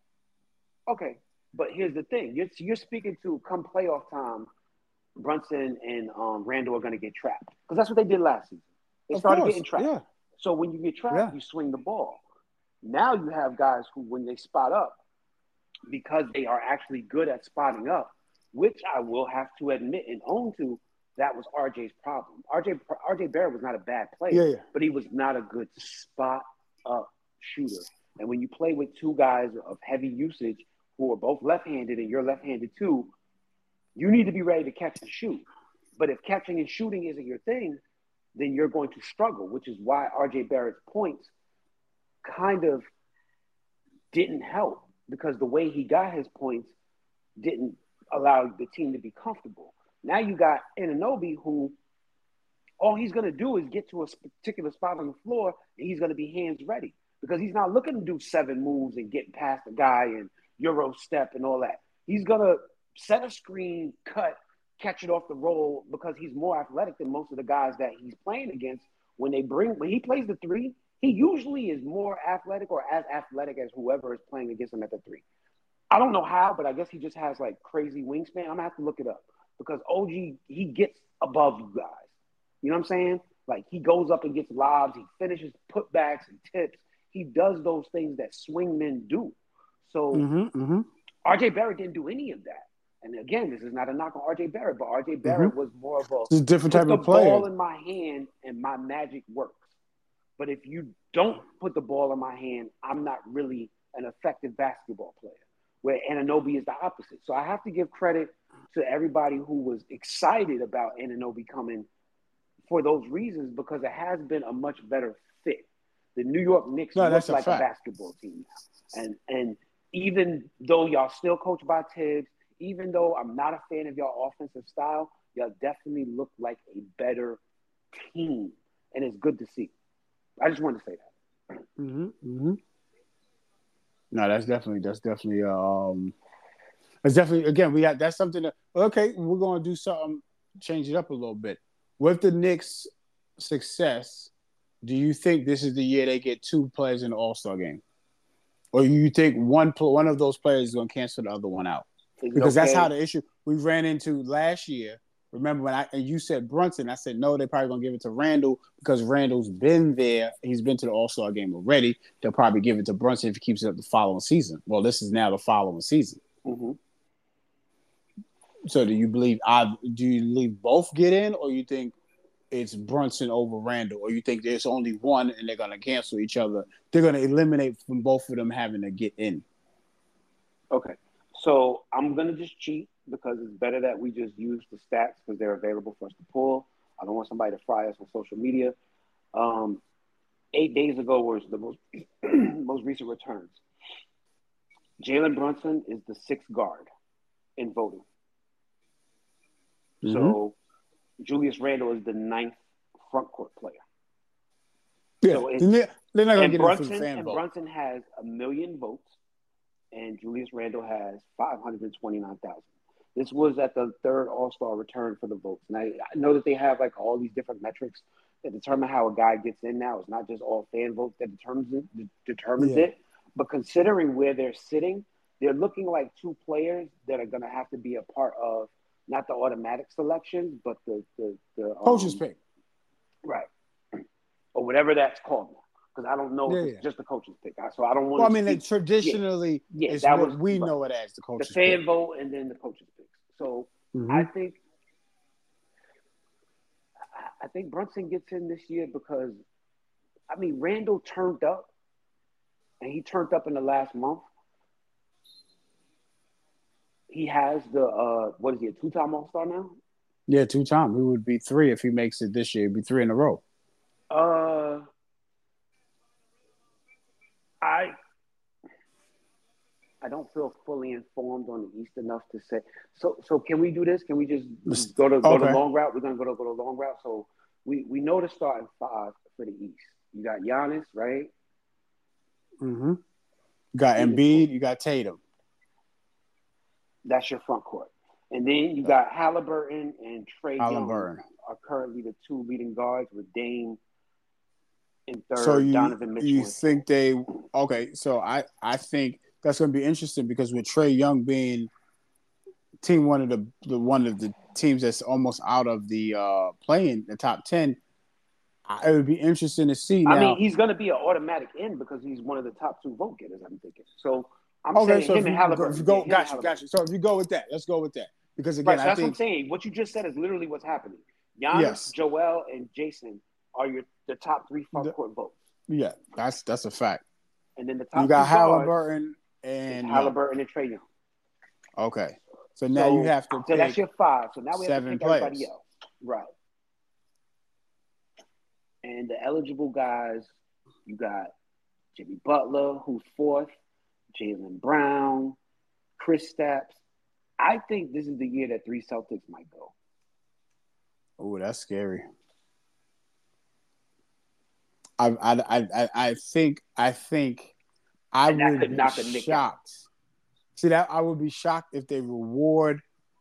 Okay, but here's the thing: you're you're speaking to come playoff time, Brunson and um, Randall are going to get trapped because that's what they did last season. They of started course. getting trapped. Yeah. So when you get trapped, yeah. you swing the ball. Now you have guys who, when they spot up, because they are actually good at spotting up, which I will have to admit and own to, that was R J's problem. R J R J Barrett was not a bad player, yeah, yeah. but he was not a good spot up shooter. And when you play with two guys of heavy usage who are both left-handed and you're left-handed too, you need to be ready to catch and shoot. But if catching and shooting isn't your thing, then you're going to struggle, which is why R J Barrett's points kind of didn't help because the way he got his points didn't allow the team to be comfortable. Now you got Anunoby, who all he's going to do is get to a particular spot on the floor, and he's going to be hands ready because he's not looking to do seven moves and get past the guy and Euro step and all that. He's going to set a screen, cut, catch it off the roll because he's more athletic than most of the guys that he's playing against. When they bring when he plays the three, he usually is more athletic or as athletic as whoever is playing against him at the three. I don't know how, but I guess he just has like crazy wingspan. I'm gonna have to look it up because O G, he gets above you guys. You know what I'm saying? Like he goes up and gets lobs, he finishes putbacks and tips. He does those things that swingmen do. So mm-hmm, mm-hmm. R J Barrett didn't do any of that. And again, this is not a knock on R J Barrett, but R J Barrett mm-hmm. was more of a it's a different type put of the player. ball in my hand and my magic works. But if you don't put the ball in my hand, I'm not really an effective basketball player. Where Anunoby is the opposite. So I have to give credit to everybody who was excited about Anunoby coming for those reasons because it has been a much better fit. The New York Knicks no, look a like fact. a basketball team now. And and even though y'all still coached by Tibbs, even though I'm not a fan of y'all offensive style, y'all definitely look like a better team. And it's good to see. I just wanted to say that. Mm-hmm, mm-hmm. No, that's definitely that's definitely um that's definitely again we got that's something that okay, we're gonna do something, change it up a little bit. With the Knicks' success, do you think this is the year they get two players in the All-Star game? Or you think one one of those players is gonna cancel the other one out? Because okay. That's how the issue we ran into last year. Remember when I and you said Brunson, I said no, they're probably gonna give it to Randall because Randall's been there. He's been to the All-Star game already. They'll probably give it to Brunson if he keeps it up the following season. Well, this is now the following season. Mm-hmm. So do you believe I do you believe both get in, or you think it's Brunson over Randall, or you think there's only one and they're gonna cancel each other? They're gonna eliminate from both of them having to get in. Okay. So I'm going to just cheat because it's better that we just use the stats because they're available for us to pull. I don't want somebody to fry us on social media. Um, eight days ago was the most most recent returns. Jalen Brunson is the sixth guard in voting. Mm-hmm. So Julius Randle is the ninth front court player. Yeah, so they're, they're not going to get Brunson, into the fan and vote. Brunson has a million votes, and Julius Randle has five hundred twenty-nine thousand. This was at the third All-Star return for the votes. And I, I know that they have like all these different metrics that determine how a guy gets in now. It's not just all fan votes that determines it. Determines yeah. it. But considering where they're sitting, they're looking like two players that are going to have to be a part of not the automatic selections, but the the, the um, coach's pick, right, or whatever that's called now. Because I don't know yeah, if it's yeah. just the coach's pick. So I don't want. Well, to I mean, speak. traditionally, yeah, yeah, it's that what was, we know it as the coach's the fan pick. vote, and then the coach's pick. So mm-hmm. I think I think Brunson gets in this year because I mean Randall turned up, and he turned up in the last month. He has the uh, what is he a two-time All-Star now? Yeah, two-time. He would be three if he makes it this year. He'd be three in a row. Uh, I. I don't feel fully informed on the East enough to say. So, so can we do this? Can we just go to go okay. to long route? We're gonna go to go to long route. So we, we know the starting five for the East. You got Giannis, right? Mm-hmm. You got Embiid. You got Tatum. That's your front court, and then you got Halliburton and Trae Young are currently the two leading guards with Dame in third. So you Donovan Mitchell. You think they okay? So I I think. That's going to be interesting because with Trae Young being team one of the, the one of the teams that's almost out of the uh, playing the top ten, it would be interesting to see. I now, mean, he's going to be an automatic in because he's one of the top two vote getters. I'm thinking. So I'm okay, saying so him and Halliburton. If you go, got you, got you. So if you go with that, let's go with that because again, right, so I that's think what I'm saying. What you just said is literally what's happening. Giannis, yes. Joel, and Jason are your the top three front the, court votes. Yeah, that's that's a fact. And then the top you got two Halliburton. And Halliburton and Trae Young. Okay. So now so, you have to So pick that's your five. So now we have to pick players. everybody else. Right. And the eligible guys, you got Jimmy Butler, who's fourth, Jaylen Brown, Kristaps. I think this is the year that three Celtics might go. Oh, that's scary. I I I I think I think I and would could knock be shocked. See that I would be shocked if they reward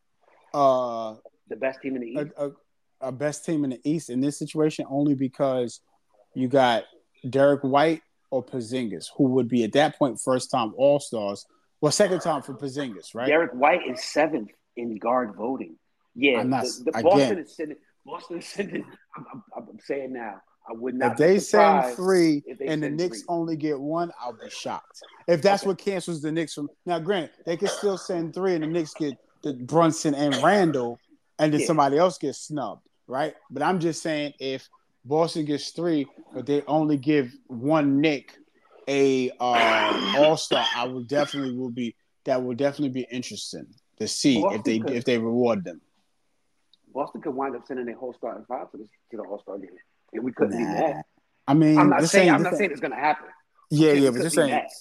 uh, the best team in the East, a, a, a best team in the East in this situation, only because you got Derek White or Porzingis, who would be at that point first time All Stars, well second time for Porzingis, right? Derek White is seventh in guard voting. Yeah, I'm not, the, the again, Boston is sitting. Boston is sitting. I'm, I'm, I'm saying now. I would not. If they send three they and send the Knicks three. only get one, I'll be shocked. If that's okay. what cancels the Knicks from now, granted, they could still send three and the Knicks get the Brunson and Randall, and then yeah. somebody else gets snubbed, right? But I'm just saying if Boston gets three, but they only give one Knick a uh, All Star, I will definitely will be that will definitely be interesting to see Boston if they could, if they reward them. Boston could wind up sending their whole starting five to the to the All Star game. And we couldn't nah. be mad. I mean, I'm not saying saying, I'm not saying it's gonna happen. Yeah, yeah, but just saying. Mad.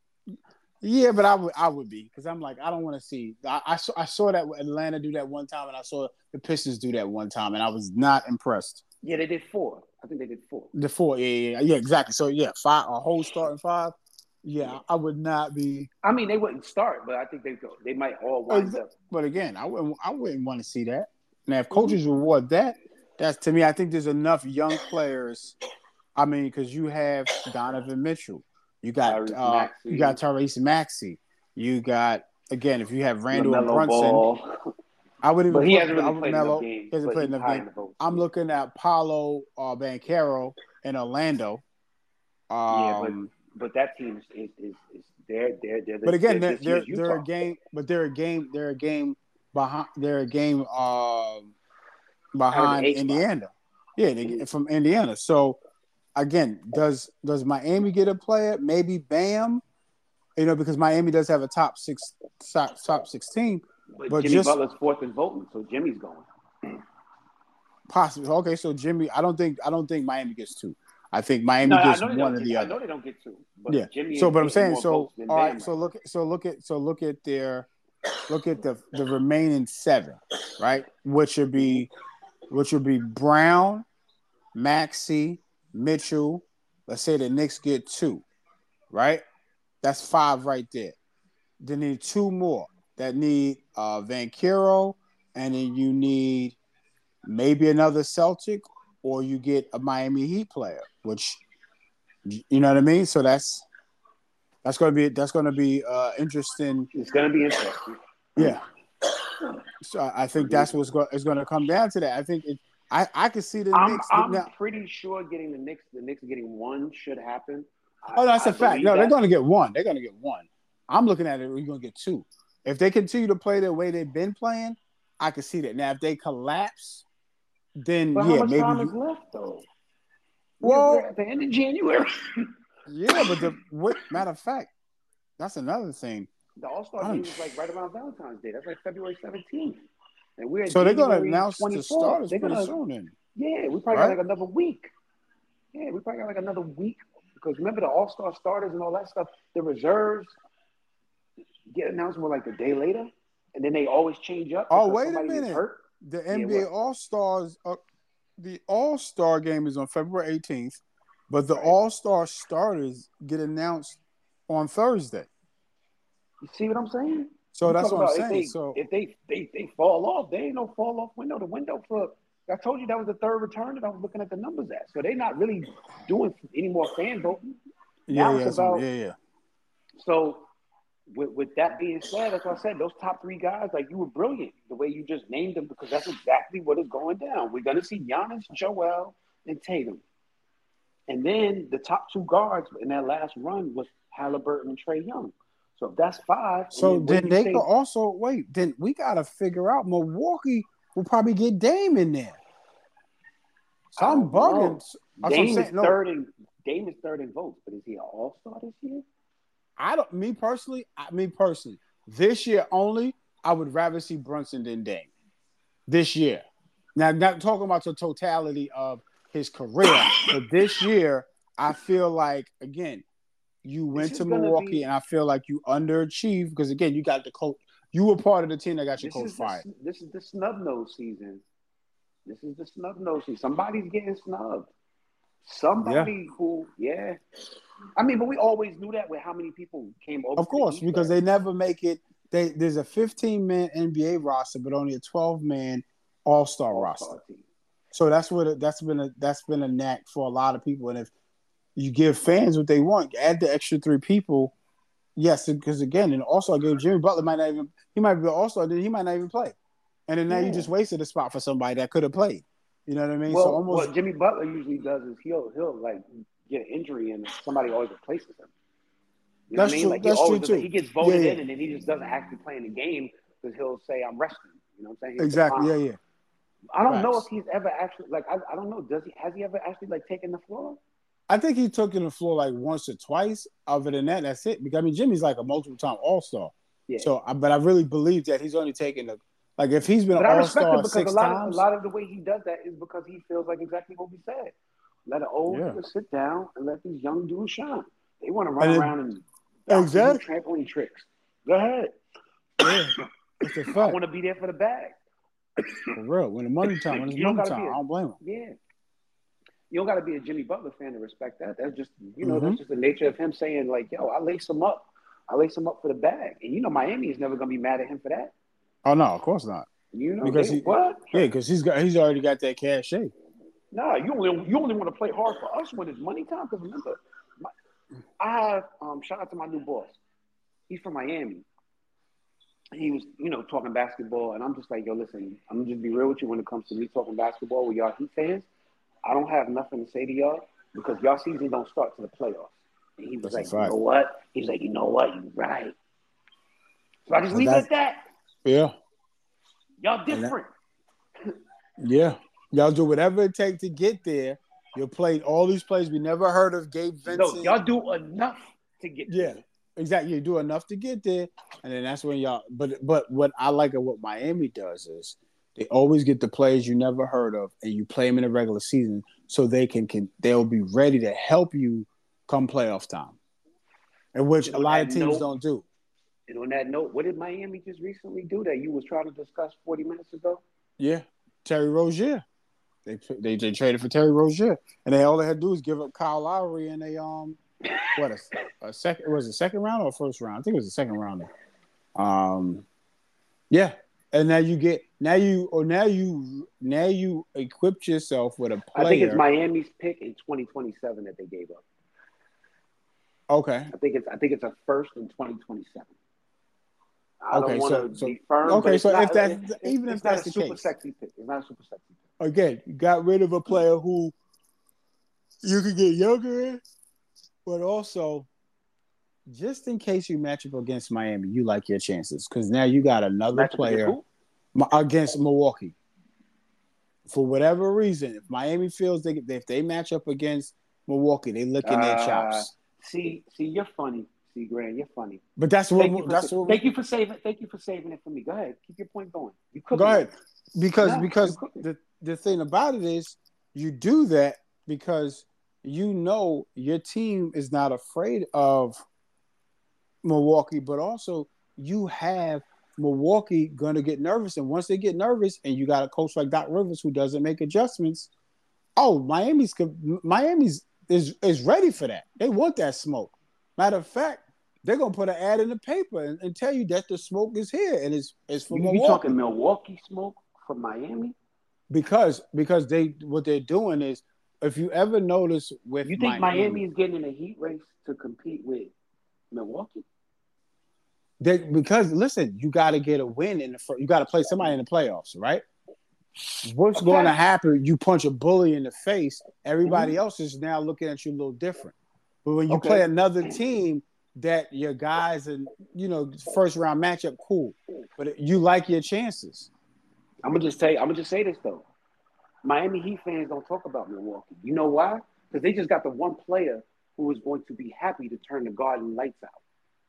Yeah, but I would I would be because I'm like I don't want to see. I, I saw I saw that Atlanta do that one time, and I saw the Pistons do that one time, and I was not impressed. Yeah, they did four. I think they did four. The four, yeah, yeah, yeah, exactly. So yeah, five a whole starting five. Yeah, yeah, I would not be. I mean, they wouldn't start, but I think they go. They might all wind up. But again, I wouldn't. I wouldn't want to see that. Now, if coaches mm-hmm. reward that. That's to me. I think there's enough young players. I mean, because you have Donovan Mitchell, you got uh, you got Tyrese Maxey, you got again. If you have Randall and Brunson, Ball. I would even. But he put, hasn't really played Melo, enough games. He hasn't played enough games. I'm looking at Paolo uh, Banchero in Orlando. Um, yeah, but, but that team is is, is, is they're they're they're. But again, they're, they're they're, they're a game. But they're a game. They're a game behind. They're a game. Uh, behind Indiana. Yeah, they, from Indiana. So again, does does Miami get a player? Maybe Bam. You know, because Miami does have a top six top, top sixteen. But, but Jimmy just, Butler's fourth in voting, so Jimmy's going. Possibly. Okay, so Jimmy, I don't think I don't think Miami gets two. I think Miami No, I gets know they one don't or get. the I other. know they don't get two. But Yeah. Jimmy So, is but I'm getting saying, more so votes than all Bam. right. So Right look, so look at, so look at their, look at the the remaining seven, right? Which would be, which would be Brown, Maxey, Mitchell. Let's say the Knicks get two, right? That's five right there. They need two more that need uh, Vancaro, and then you need maybe another Celtic, or you get a Miami Heat player, which you know what I mean. So that's that's gonna be that's gonna be uh, interesting. It's gonna be interesting. Yeah. So I think that's what's going is going to come down to that. I think it, I I can see the I'm Knicks I'm now. pretty sure getting the Knicks the Knicks getting one should happen. I, Oh, that's I a fact. No, that. they're going to get one. They're going to get one. I'm looking at it. We're going to get two. If they continue to play the way they've been playing, I can see that. Now, if they collapse, then But how yeah, much maybe. time is You, left though? We're, well, we're at the end of January. yeah, but the what, matter of fact, that's another thing. The All Star game is like right around Valentine's Day. That's like February seventeenth, and we're at So they're going to January announce the twenty-fourth. starters They're pretty gonna, soon, then, yeah, we probably right? got like another week. Yeah, we probably got like another week because remember the All Star starters and all that stuff. The reserves get announced more like a day later, and then they always change up Oh, because wait a somebody is minute. hurt. The Yeah, N B A what? All Stars, uh, the All Star game is on February eighteenth, but the Right. All Star starters get announced on Thursday. You see what I'm saying? So You that's talk what I'm about saying. if they So if they, they they fall off, they ain't no fall off window. The window for I told you that was the third return that I was looking at the numbers at. So they're not really doing any more fan voting. yeah, Now yeah, it's that's what- about yeah, yeah. so with, with that being said, that's what I said. Those top three guys, like you were brilliant the way you just named them because that's exactly what is going down. We're gonna see Giannis, Joel, and Tatum. And then the top two guards in that last run was Halliburton and Trae Young. So if that's five, So and then, then they could also wait. Then we got to figure out Milwaukee will probably get Dame in there. So I'm bugging. That's what I'm Dame is saying. No, third in Dame is third in votes, but is he an All Star this year? I don't. Me personally, I, me personally, this year only, I would rather see Brunson than Dame. This year, now not talking about the totality of his career, but this year, I feel like again, you went to Milwaukee, be, and I feel like you underachieved because again, you got the coach. You were part of the team that got your coach fired. The, this is the snub nose season. This is the snub nose season. Somebody's getting snubbed. Somebody yeah. who, yeah. I mean, but we always knew that with how many people came over. Of course, the because they never make it. They there's a fifteen man N B A roster, but only a twelve man All Star roster. Team. So that's what that's been a that's been a knack for a lot of people. And if you give fans what they want, add the extra three people. Yes, because again, and also I gave Jimmy Butler might not even he might be an All Star, then he might not even play. And then now yeah. you just wasted a spot for somebody that could have played. You know what I mean? Well, so almost what Jimmy Butler usually does is he'll he'll like get an injury and somebody always replaces him. You know that's what I mean? true. Like that's he true always too. Like, he gets voted yeah, yeah. in and then he just doesn't actually play in the game because he'll say I'm resting. You know what I'm saying? He'll exactly. Yeah, yeah. I don't Facts. know if he's ever actually like I, I don't know. Does he has he ever actually like taken the floor? I think he took in the floor like once or twice. Other than that, that's it. Because I mean, Jimmy's like a multiple time All Star. Yeah. So, but I really believe that he's only taken the like if he's been an All Star six a lot times. Of, a lot of the way he does that is because he feels like exactly what we said. Let an old yeah. nigga sit down and let these young dudes shine. They want to run and around it, and exactly trampoline tricks. Go ahead. Yeah, it's a fact. I want to be there for the bag. For real, when the money time, when it's money time, a, I don't blame him. Yeah. You don't got to be a Jimmy Butler fan to respect that. That's just, you know, mm-hmm. that's just the nature of him saying, like, yo, I lace him up. I lace him up for the bag. And, you know, Miami is never going to be mad at him for that. Oh, no, of course not. You know, because they, he, what? Yeah, because he's got he's already got that cachet. No, you only, you only want to play hard for us when it's money time. Because remember, my, I have, um, shout out to my new boss. He's from Miami. He was, you know, talking basketball. And I'm just like, yo, listen, I'm going to just be real with you when it comes to me talking basketball with y'all Heat fans. I don't have nothing to say to y'all because y'all season don't start to the playoffs. And he was That's like, you know what? He was like, you know what? You're right. So I just leave it at that. Yeah. Y'all different. That, yeah. Y'all do whatever it takes to get there. You'll play all these plays we never heard of. Gabe Vincent. No, y'all do enough to get yeah, there. Exactly. You do enough to get there. And then that's when y'all – but but what I like of what Miami does is They always get the players you never heard of, and you play them in the regular season so they can, can they'll be ready to help you come playoff time, and which And a on lot that of teams note, don't do. and on that note, what did Miami just recently do that you was trying to discuss forty minutes ago? Yeah, Terry Rozier. They they they traded for Terry Rozier, and they all they had to do was give up Kyle Lowry and a um what a, a second was it second round or a first round? I think it was a second rounder. Um, yeah, and now you get now you or now you now you equipped yourself with a I think it's player. Miami's pick in twenty twenty-seven that they gave up. Okay. I think it's I think it's a first in twenty twenty-seven. I Okay, don't want so to so be firm, okay, but it's so not, if that's it, it's, even it's if not that's a the super case, sexy pick. It's not a super sexy pick. again, you got rid of a player who you could get younger in, but also just in case you match up against Miami, you like your chances because now you got another Match up against player who? against Milwaukee. For whatever reason, if Miami feels they if they match up against Milwaukee, they licking their Uh, chops. see, see, you're funny. See, Grant, you're funny. But that's Thank you what for that's what. thank you for saving thank you for saving it for me. Go ahead, keep your point going. You Go cooking ahead, right because now? Nah, you because cooking. the the thing about it is you do that because you know your team is not afraid of Milwaukee, but also you have Milwaukee going to get nervous, and once they get nervous, and you got a coach like Doc Rivers who doesn't make adjustments, oh, Miami's Miami's is is ready for that. They want that smoke. Matter of fact, they're gonna put an ad in the paper and, and tell you that the smoke is here and it's it's for You you talking Milwaukee Milwaukee smoke from Miami? because because they what they're doing is if you ever notice with You think Miami, Miami is getting in a heat race to compete with Milwaukee? they because listen, you got to get a win in the first, you got to play somebody in the playoffs, right? What's Okay. going to happen? You punch a bully in the face. Everybody mm-hmm. else is now looking at you a little different. But when you Okay. play another team that your guys and you know first round matchup, cool. But you like your chances. I'm gonna just say I'm gonna just say this though. Miami Heat fans don't talk about Milwaukee. You know why? Because they just got the one player who is going to be happy to turn the Garden lights out.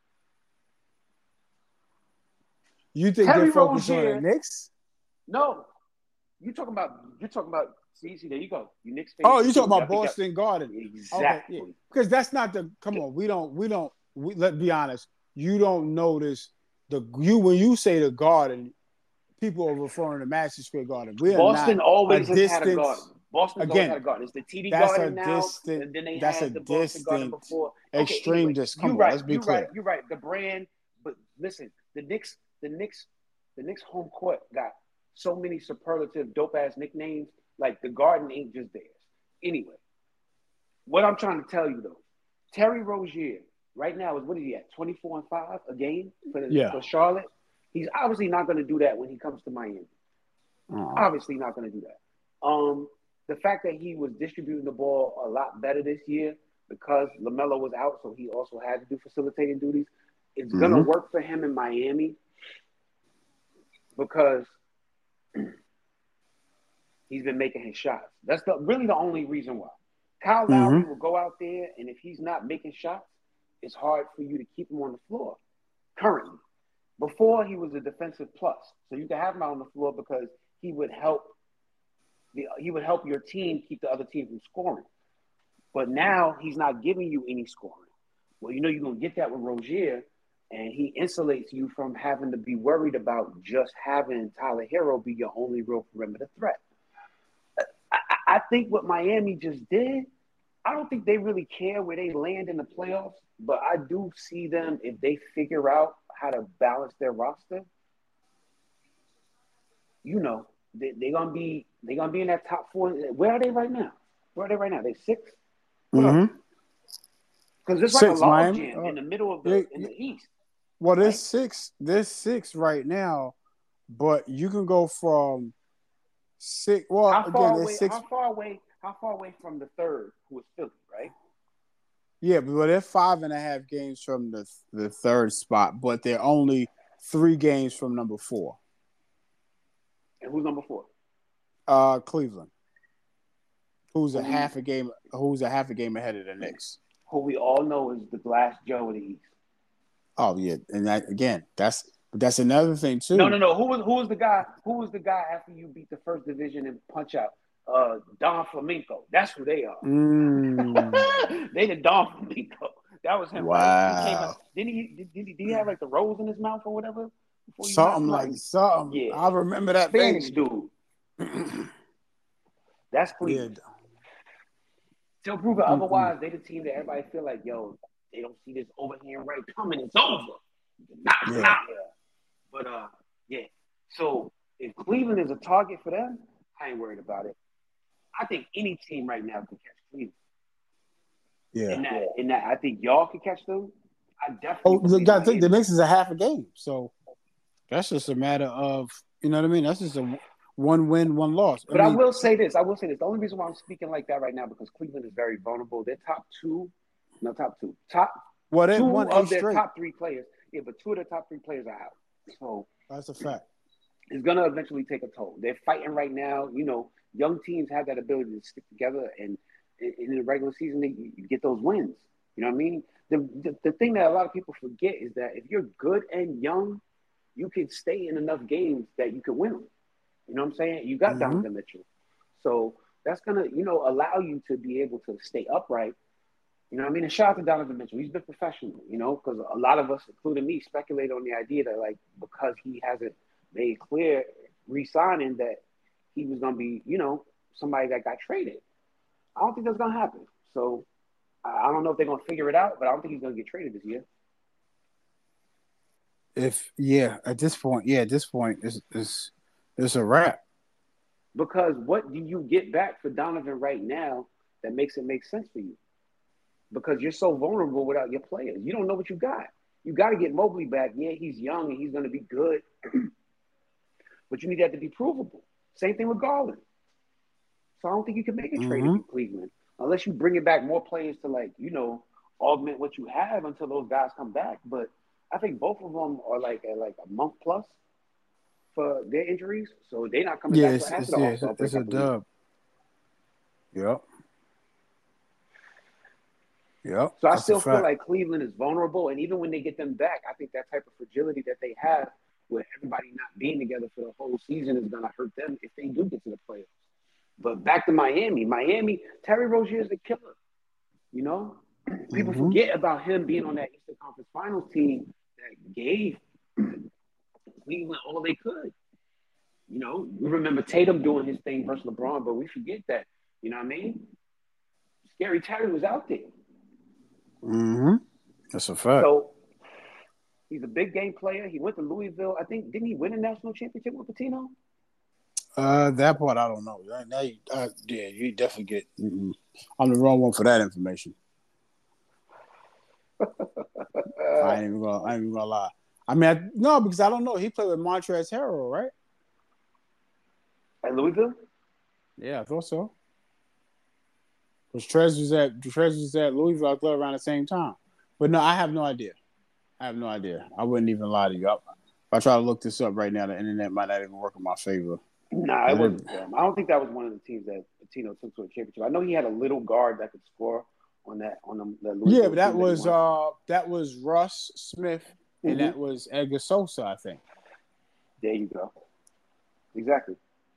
You think Terry they're focused on Rozier. the Knicks? No, you talking about you're talking about. See, see, there you go. You Knicks fans. Oh, you talking about I think Boston Garden? Exactly. Okay, yeah. Because that's not the. Come on, we don't. We don't. We, let's be honest. You don't notice the you when you say the Garden. People are referring to Madison Square Garden. We are Boston not always a has had a distance. garden. Boston's Again, always had a garden. It's the T D that's a Garden now, distant. and then they That's a had the Boston Garden distant, before. Okay, extreme. anyway, Just you're come on. right. Let's be You're clear. right. You're right. The brand, but listen, the Knicks, the Knicks, the Knicks home court got so many superlative, dope ass nicknames. Like the Garden ain't just theirs. Anyway, what I'm trying to tell you though, Terry Rozier right now is what is he at? twenty-four and five a game for the, Yeah. for Charlotte. He's obviously not going to do that when he comes to Miami. Uh-huh. Obviously not going to do that. Um, the fact that he was distributing the ball a lot better this year because LaMelo was out, so he also had to do facilitating duties. It's mm-hmm. going to work for him in Miami because he's been making his shots. That's the, really the only reason why. Kyle Lowry mm-hmm. will go out there, and if he's not making shots, it's hard for you to keep him on the floor currently. Before, he was a defensive plus, so you can have him out on the floor because he would help the, he would help your team keep the other team from scoring. But now he's not giving you any scoring. Well, you know you're going to get that with Rozier, and he insulates you from having to be worried about just having Tyler Hero be your only real perimeter threat. I, I think what Miami just did, I don't think they really care where they land in the playoffs, but I do see them, if they figure out how to balance their roster, you know, they, they're gonna be they're gonna be in that top four. Where are they right now? Where are they right now? They six? Because mm-hmm. it's like six, a log jam uh, in the middle of the yeah, in the East. Well, there's right? six. There's six right now, but you can go from six. Well, how far again, away? six. How far away? How far away from the third, who is Philly, right? Yeah, but they're five and a half games from the the third spot, but they're only three games from number four. And who's number four? Uh, Cleveland. Who's a who half we, a game? Who's a half a game ahead of the Knicks? Who we all know is the Glass Joe of the East. Oh yeah, and that again, that's But that's another thing No, too. no, no. Who was who was the guy? Who was the guy after you beat the first division and punch out? Uh, Don Flamenco. That's who they are. Mm. They the Don Flamenco. That was him, right? He came out. Wow. Didn't he? Did, did he? Did he have like the rose in his mouth or whatever before you knocked Something him out? like something. Yeah, I remember that Spanish baby. dude. That's Yeah. Cleveland. Till proven Mm-mm. otherwise, they the team that everybody feel like, yo, they don't see this overhand right coming. It's over. Knock them Yeah. out here. But uh, yeah. So if Cleveland is a target for them, I ain't worried about it. I think any team right now can catch Cleveland. Yeah. In that, in that, I think y'all can catch them. I definitely. Oh, the believe guy think the Miami. Knicks is a half a game, so that's just a matter of you know what I mean. That's just a one win, one loss. I But I mean, will say this. I will say this. The only reason why I'm speaking like that right now because Cleveland is very vulnerable. They're top two, no top two, top well, they two won eight of their straight. top three players. Yeah, but two of their top three players are out. So That's a fact. it's gonna eventually take a toll. They're fighting right now. You know, young teams have that ability to stick together, and in the regular season, they you get those wins. You know what I mean? The, the the thing that a lot of people forget is that if you're good and young, you can stay in enough games that you can win them. You know what I'm saying? You got Mm-hmm. Donovan Mitchell, so that's gonna you know allow you to be able to stay upright. You know what I mean? And shout out to Donovan Mitchell. He's been professional, you know, because a lot of us, including me, speculate on the idea that, like, because he hasn't made clear re-signing that he was going to be, you know, somebody that got traded. I don't think that's going to happen. So I don't know if they're going to figure it out, but I don't think he's going to get traded this year. If yeah, at this point, yeah, at this point, it's it's it's a wrap. Because what do you get back for Donovan right now that makes it make sense for you? Because you're so vulnerable without your players. You don't know what you got. You got to get Mobley back. Yeah, he's young and he's going to be good, but you need that to be provable. Same thing with Garland. So I don't think you can make a trade if Mm-hmm. you Cleveland unless you bring it back more players to like you know augment what you have until those guys come back. But I think both of them are like at like a month plus for their injuries, so they're not coming Yeah, back till it's, after it's the yeah, All it's, Star a- it's break, I a believe. dub. Yep. Yep. So I That's a still feel fact. like Cleveland is vulnerable, and even when they get them back, I think that type of fragility that they have, with everybody not being together for the whole season, is going to hurt them if they do get to the playoffs. But back to Miami, Miami, Terry Rozier is a killer. You know, people Mm-hmm. forget about him being on that Eastern Conference Finals team that gave Cleveland all they could. You know, we remember Tatum doing his thing versus LeBron, but we forget that. You know what I mean? Scary Terry was out there. Mm-hmm. That's a fact. So he's a big game player. He went to Louisville. I think, didn't he win a national championship with Patino? Uh, that part I don't know. Now you, uh, yeah, you definitely get. Mm-mm. I'm the wrong one for that information. I ain't even gonna. I ain't even gonna lie. I mean, I, no, because I don't know. He played with Montrezl Harrell, right? At Louisville? Yeah, I thought so. Because Trez was at Trez was at Louisville I thought, around the same time. But no, I have no idea. I have no idea. I wouldn't even lie to you. I, if I try to look this up right now, the internet might not even work in my favor. Nah, it wasn't them. I don't think that was one of the teams that Patino took to a championship. I know he had a little guard that could score on that on the, the Louisville Yeah, but that team was that uh that was Russ Smith and mm-hmm. that was Edgar Sosa, I think. There you go. Exactly.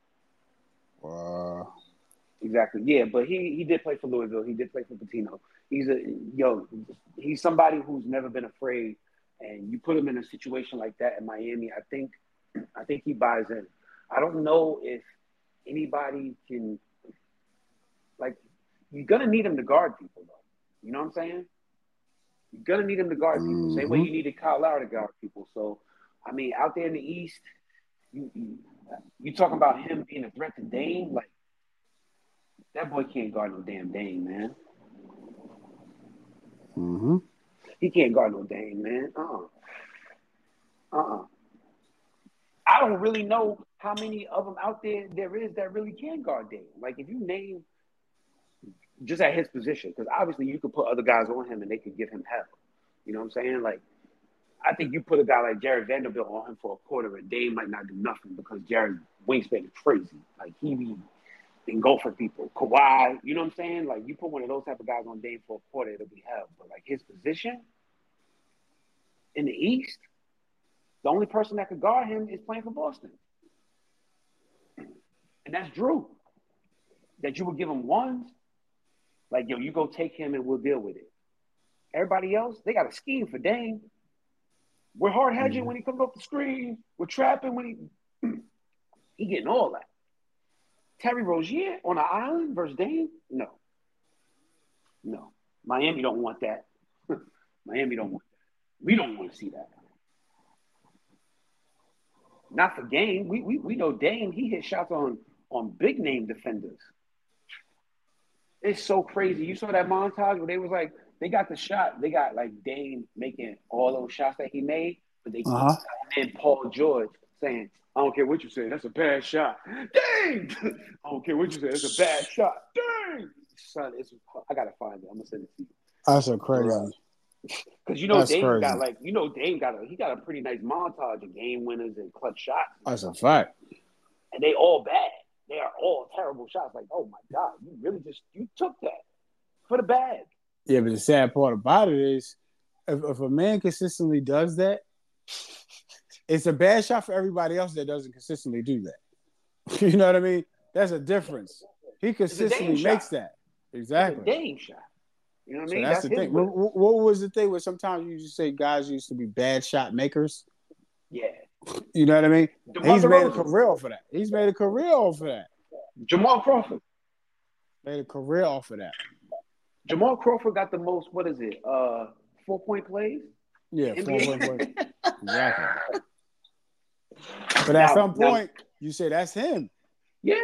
Uh, Exactly. Yeah, but he he did play for Louisville. He did play for Patino. He's a yo. He's somebody who's never been afraid, and you put him in a situation like that in Miami. I think, I think he buys in. I don't know if anybody can. Like, you're gonna need him to guard people, though. You know what I'm saying? You're gonna need him to guard people. Same way mm-hmm. you needed Kyle Lowry to guard people. So, I mean, out there in the East, you you, you talking about him being a threat to Dame, like. That boy can't guard no damn Dame, man. Mm-hmm. He can't guard no Dame, man. Uh-uh. Uh-uh. I don't really know how many of them out there there is that really can guard Dame. Like, if you name just at his position, because obviously you could put other guys on him and they could give him hell. You know what I'm saying? Like, I think you put a guy like Jared Vanderbilt on him for a quarter and Dame might not do nothing because Jared's wingspan is crazy. Like, he be engulfing people. Kawhi, you know what I'm saying? Like, you put one of those type of guys on Dame for a quarter, it'll be hell. But, like, his position in the East, The only person that could guard him is playing for Boston. And that's Drew. That you would give him ones. Like, yo, you go take him and we'll deal with it. Everybody else, they got a scheme for Dame. We're hard hedging mm-hmm. when he comes off the screen. We're trapping when he he getting all that. Terry Rozier on an island versus Dame? No. No. Miami don't want that. Miami don't want that. We don't want to see that. Not for Dame. We we we know Dame, he hit shots on, on big name defenders. It's so crazy. You saw that montage where they was like, they got the shot. They got like Dame making all those shots that he made, but they uh-huh. and Paul George saying, I don't care what you say, that's a bad shot. Dame! I don't care what you say, that's a bad shot. Dame! Son, it's, I gotta find it. I'm gonna send it to you. That's so crazy. Because you know That's Dame crazy. got like, you know Dame got a he got a pretty nice montage of game winners and clutch shots. That's a fact. And they all bad. They are all terrible shots. Like, oh my God, you really just you took that for the bag. Yeah, but the sad part about it is, if, if a man consistently does that, it's a bad shot for everybody else that doesn't consistently do that. You know what I mean? That's a difference. He consistently makes that. Exactly. It's a Dame shot. You know what I so mean? That's, that's the thing. What, what was the thing where sometimes you just say guys used to be bad shot makers? Yeah. You know what I mean? DeMar He's made a DeRozan. career off of that. He's made a career off of that. Jamal Crawford. Made a career off of that. Jamal Crawford got the most, what is it, uh, four-point plays? Yeah, four-point plays. Exactly. But Now- at some point, now- you say that's him. Yeah.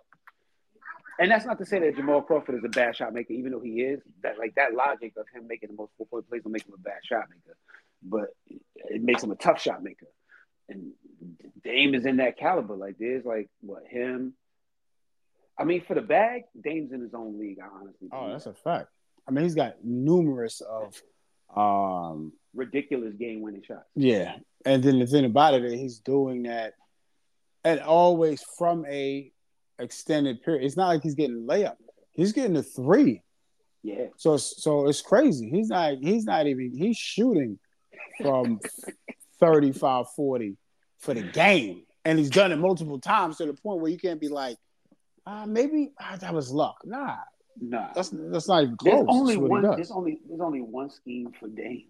And that's not to say that Jamal Crawford is a bad shot maker, even though he is. That like that logic of him making the most four-point plays will make him a bad shot maker. But it makes him a tough shot maker. And Dame is in that caliber. Like, there's like, what, him? I mean, for the bag, Dame's in his own league, I honestly Oh, believe. that's a fact. I mean, he's got numerous of um ridiculous game-winning shots. Yeah. And then the thing about it is he's doing that and always from a extended period. It's not like he's getting a layup. He's getting a three. Yeah. So so it's crazy. He's not he's not even he's shooting from thirty-five, forty for the game. And he's done it multiple times to the point where you can't be like, uh, maybe ah, that was luck. Nah. Nah. That's that's not even close. There's only That's what one he does. there's only there's only one scheme for Dame.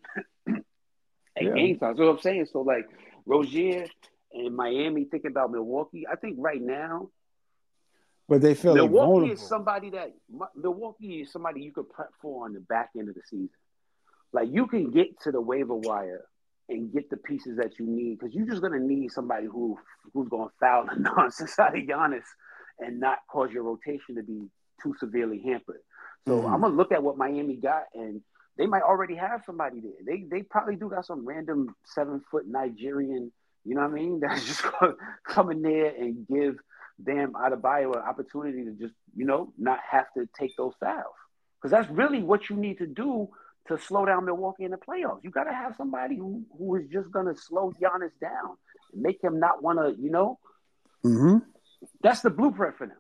At Yeah. game time. That's what I'm saying. So like Rozier and Miami thinking about Milwaukee. I think right now But they feel like Milwaukee vulnerable. is somebody that Milwaukee is somebody you could prep for on the back end of the season. Like you can get to the waiver wire and get the pieces that you need because you're just gonna need somebody who who's gonna foul the nonsense out of Giannis and not cause your rotation to be too severely hampered. So Mm-hmm. I'm gonna look at what Miami got, and they might already have somebody there. They they probably do got some random seven foot Nigerian, you know what I mean? That's just gonna come in there and give Bam Adebayo an opportunity to just, you know, not have to take those fouls. Because that's really what you need to do to slow down Milwaukee in the playoffs. You got to have somebody who, who is just going to slow Giannis down and make him not want to, you know. Mm-hmm. That's the blueprint for them.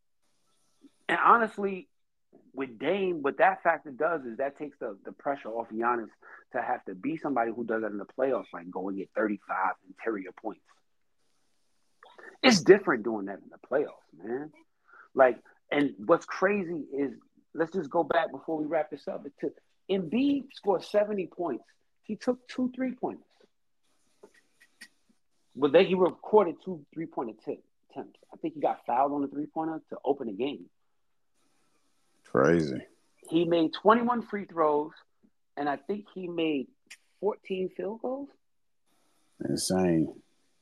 And honestly, with Dame, what that factor does is that takes the, the pressure off Giannis to have to be somebody who does that in the playoffs, like go and get thirty-five interior points. It's different doing that in the playoffs, man. Like, and what's crazy is, let's just go back before we wrap this up. To Embiid scored seventy points. He took two three-pointers. Well, then he recorded two three-point attempts. I think he got fouled on the three-pointer to open the game. Crazy. He made twenty-one free throws, and I think he made fourteen field goals. Insane.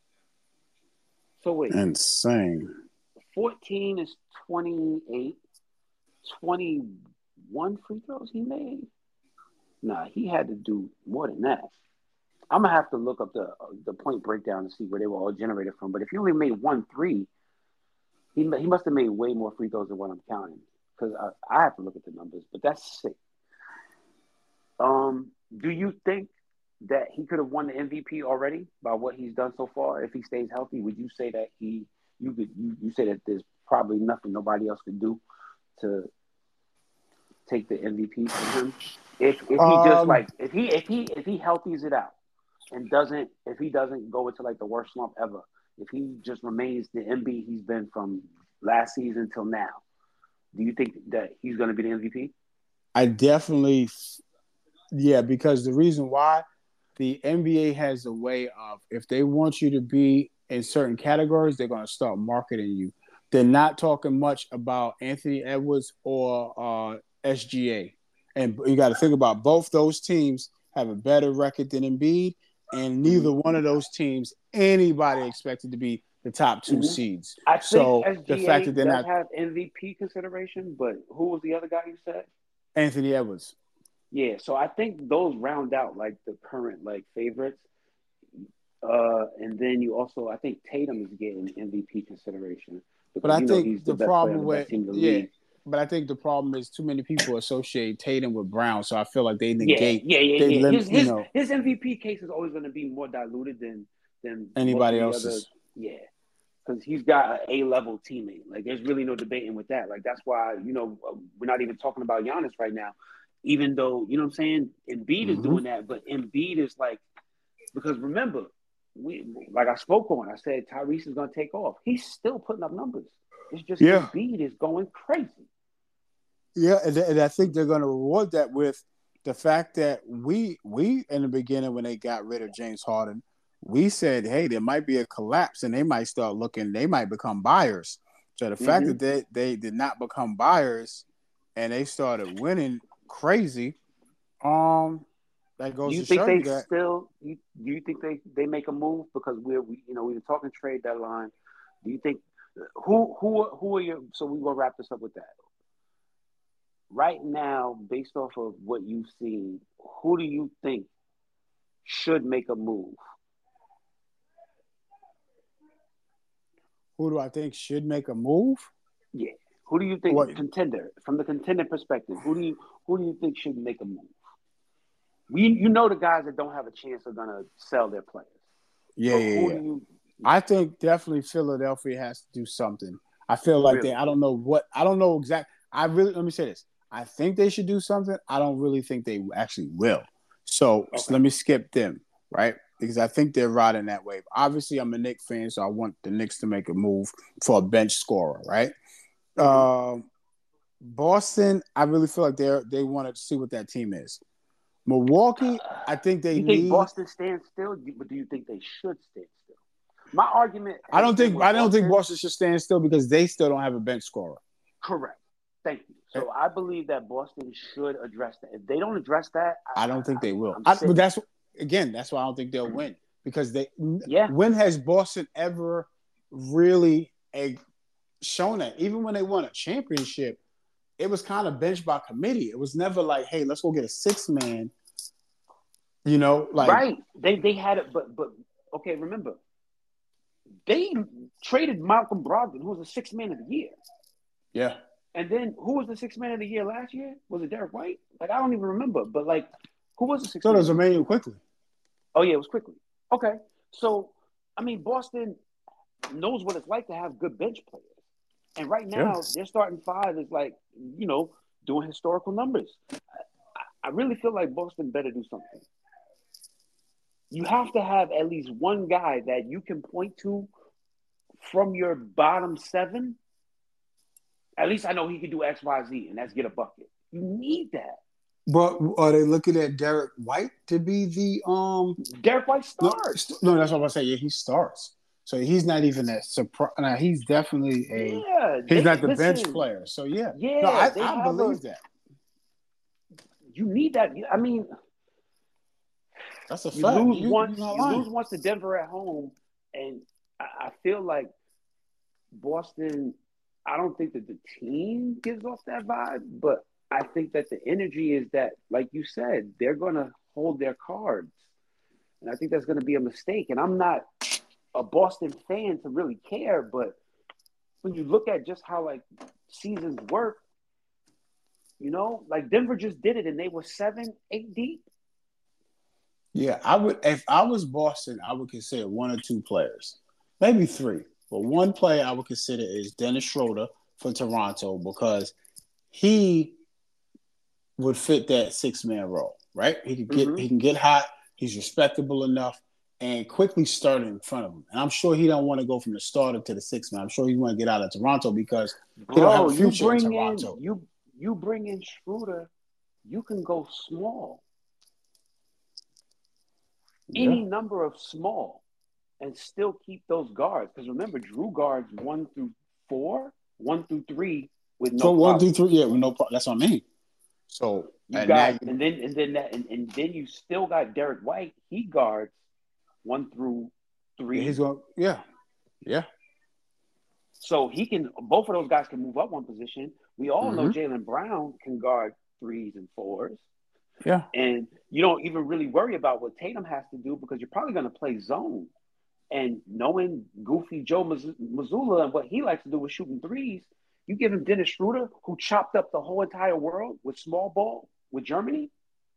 So wait. Insane. fourteen is twenty-eight. twenty-one free throws he made? Nah, he had to do more than that. I'm going to have to look up the uh, the point breakdown to see where they were all generated from. But if he only made one three, he, he must have made way more free throws than what I'm counting. Because I, I have to look at the numbers. But that's sick. Um, do you think that he could have won the M V P already by what he's done so far? If he stays healthy, would you say that he you could you, you say that there's probably nothing nobody else could do to take the M V P from him? If if he just Um, like if he if he if he healthies it out, and doesn't if he doesn't go into like the worst slump ever, if he just remains the M B he's been from last season till now, do you think that he's going to be the M V P? I definitely, yeah, because the reason why the N B A has a way of if they want you to be in certain categories, they're going to start marketing you. They're not talking much about Anthony Edwards or uh, S G A. And you got to think about both those teams have a better record than Embiid, and neither mm-hmm. one of those teams anybody expected to be the top two mm-hmm. seeds. I think so S G A the fact that they're does not have M V P consideration, but who was the other guy you said? Anthony Edwards. Yeah, so I think those round out like the current like favorites. Uh, and then you also, I think Tatum is getting M V P consideration. Because, but I you know, think he's the, the best problem player, with the best yeah, league. but I think the problem is too many people associate Tatum with Brown, so I feel like they negate. Yeah, yeah, yeah, they yeah. Lim- his, his, you know, his M V P case is always going to be more diluted than than anybody else's. else's. Yeah, because he's got an A level teammate. Like, there's really no debating with that. Like, that's why you know we're not even talking about Giannis right now, even though you know what I'm saying. Embiid mm-hmm. is doing that, but Embiid is like because remember. We like I spoke on. I said Tyrese is going to take off. He's still putting up numbers. It's just yeah. Embiid is going crazy. Yeah, and, and I think they're going to reward that with the fact that we we in the beginning when they got rid of James Harden, we said, hey, there might be a collapse and they might start looking. They might become buyers. So the mm-hmm. fact that they they did not become buyers and they started winning crazy, um. That goes do you to think show they you that. still? You, do you think they, they make a move because we're we, you know we were talking trade deadline? Do you think who who who are your? So we will wrap this up with that. Right now, based off of what you've seen, who do you think should make a move? Who do I think should make a move? Yeah. Who do you think what? contender from the contender perspective? Who do you who do you think should make a move? We, you know the guys that don't have a chance are gonna sell their players. Yeah, so yeah, who yeah. Do you... I think definitely Philadelphia has to do something. I feel like really? they. I don't know what. I don't know exactly. I really. Let me say this. I think they should do something. I don't really think they actually will. So, okay. so let me skip them, right? Because I think they're riding that wave. Obviously, I'm a Knicks fan, so I want the Knicks to make a move for a bench scorer, right? Mm-hmm. Uh, Boston, I really feel like they they want to see what that team is. Milwaukee, I think they you need. think Boston stands still, but do you think they should stand still? My argument. I don't think. I don't Boston, think Boston should stand still because they still don't have a bench scorer. Correct. Thank you. So I believe that Boston should address that. If they don't address that, I, I don't think they will. I, but that's again, that's why I don't think they'll win because they. Yeah. When has Boston ever really a, shown that? Even when they won a championship. It was kind of bench by committee. It was never like, hey, let's go get a six man. You know, like right. They they had it, but but okay. Remember, they traded Malcolm Brogdon, who was the sixth man of the year. Yeah. And then who was the sixth man of the year last year? Was it Derek White? Like I don't even remember. But like, who was the sixth? So man? it was Immanuel Quickley. Oh yeah, it was Quickley. Okay, so I mean, Boston knows what it's like to have good bench players. And right now, yeah. their starting five is like, you know, doing historical numbers. I, I really feel like Boston better do something. You have to have at least one guy that you can point to from your bottom seven. At least I know he can do X, Y, Z, and that's get a bucket. You need that. But are they looking at Derek White to be the um? Derek White starts. No, no that's what I say. Yeah, he starts. So he's not even a surprise. Now he's definitely a. Yeah, he's they, not the listen, bench player. So yeah, yeah, no, I, I believe a, that. You need that. I mean, that's a you fact. lose you, once. You lose once to Denver at home, and I, I feel like Boston. I don't think that the team gives off that vibe, but I think that the energy is that, like you said, they're going to hold their cards, and I think that's going to be a mistake. And I'm not a Boston fan to really care, but when you look at just how like seasons work, you know, like Denver just did it and they were seven, eight deep. Yeah, I would if I was Boston, I would consider one or two players, maybe three. But one player I would consider is Dennis Schroeder for Toronto because he would fit that six man role, right? He can get mm-hmm. he can get hot. He's respectable enough and quickly started in front of him. And I'm sure he don't want to go from the starter to the sixth man. I'm sure he want to get out of Toronto because he don't have Bro, a you future in bring in Toronto. you you bring in Schroeder, you can go small. Yeah. Any number of small and still keep those guards. Because remember, Drew guards one through four, one through three with no So one problem. through three, yeah, with no problem. That's what I mean. So You and got now you, and then and then that and, and then you still got Derek White. He guards one through three. yeah, he's going. Yeah, yeah. So he can. Both of those guys can move up one position. We all know Mm-hmm. Jaylen Brown can guard threes and fours. Yeah. And you don't even really worry about what Tatum has to do because you're probably going to play zone. And knowing Goofy Joe Mazzulla and what he likes to do with shooting threes, you give him Dennis Schroeder, who chopped up the whole entire world with small ball with Germany.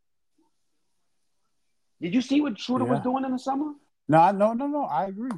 Did you see what Schroeder yeah. was doing in the summer? No, no, no, no. I agree.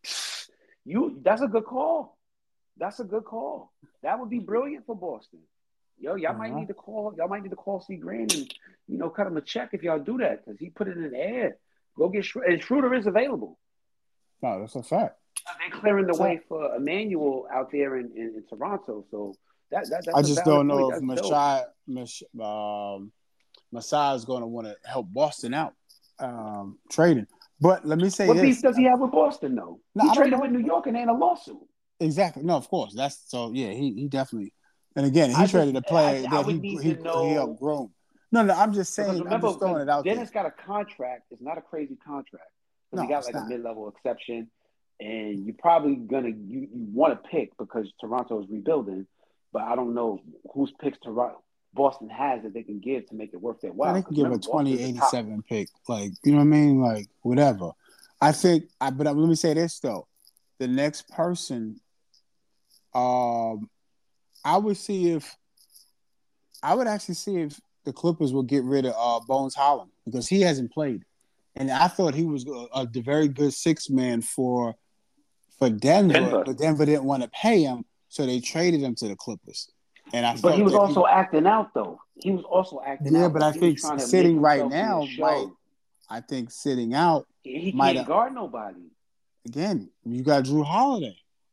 You, that's a good call. That's a good call. That would be brilliant for Boston. Yo, y'all uh-huh. might need to call. Y'all might need to call C. Green and you know cut him a check if y'all do that because he put it in the air. Go get Schroeder. And Schroeder is available. No, that's a fact. They're clearing the way for Emmanuel out there in, in, in Toronto. So that, that that's I just don't know point. if Masai, Mas, um, Masai is going to want to help Boston out um, trading. But let me say what this. What beef does he have with Boston, though? No, he traded with New York and ain't a lawsuit. Exactly. No, of course. That's so. Yeah, he he definitely. And again, he I traded just, a player I, that I he he, know, he outgrown. No, no. I'm just saying. Remember, I'm just throwing it out Dennis there. got a contract. It's not a crazy contract. No, he got like not. a mid-level exception, and you're probably gonna you, you want to pick because Toronto is rebuilding. But I don't know whose picks Toronto Boston has that they can give to make it worth their while. They can give remember, a twenty eighty-seven pick, like you know what I mean, like whatever. I think. I but let me say this though, the next person. Um, I would see if I would actually see if the Clippers will get rid of uh, Bones Holland because he hasn't played, and I thought he was a, a very good six man for for Denver, Denver, but Denver didn't want to pay him, so they traded him to the Clippers. And I but he was also he, acting out though. He was also acting yeah, out. but I think sitting right now might. I think sitting out, he might can't guard nobody. Again, you got Drew Holiday.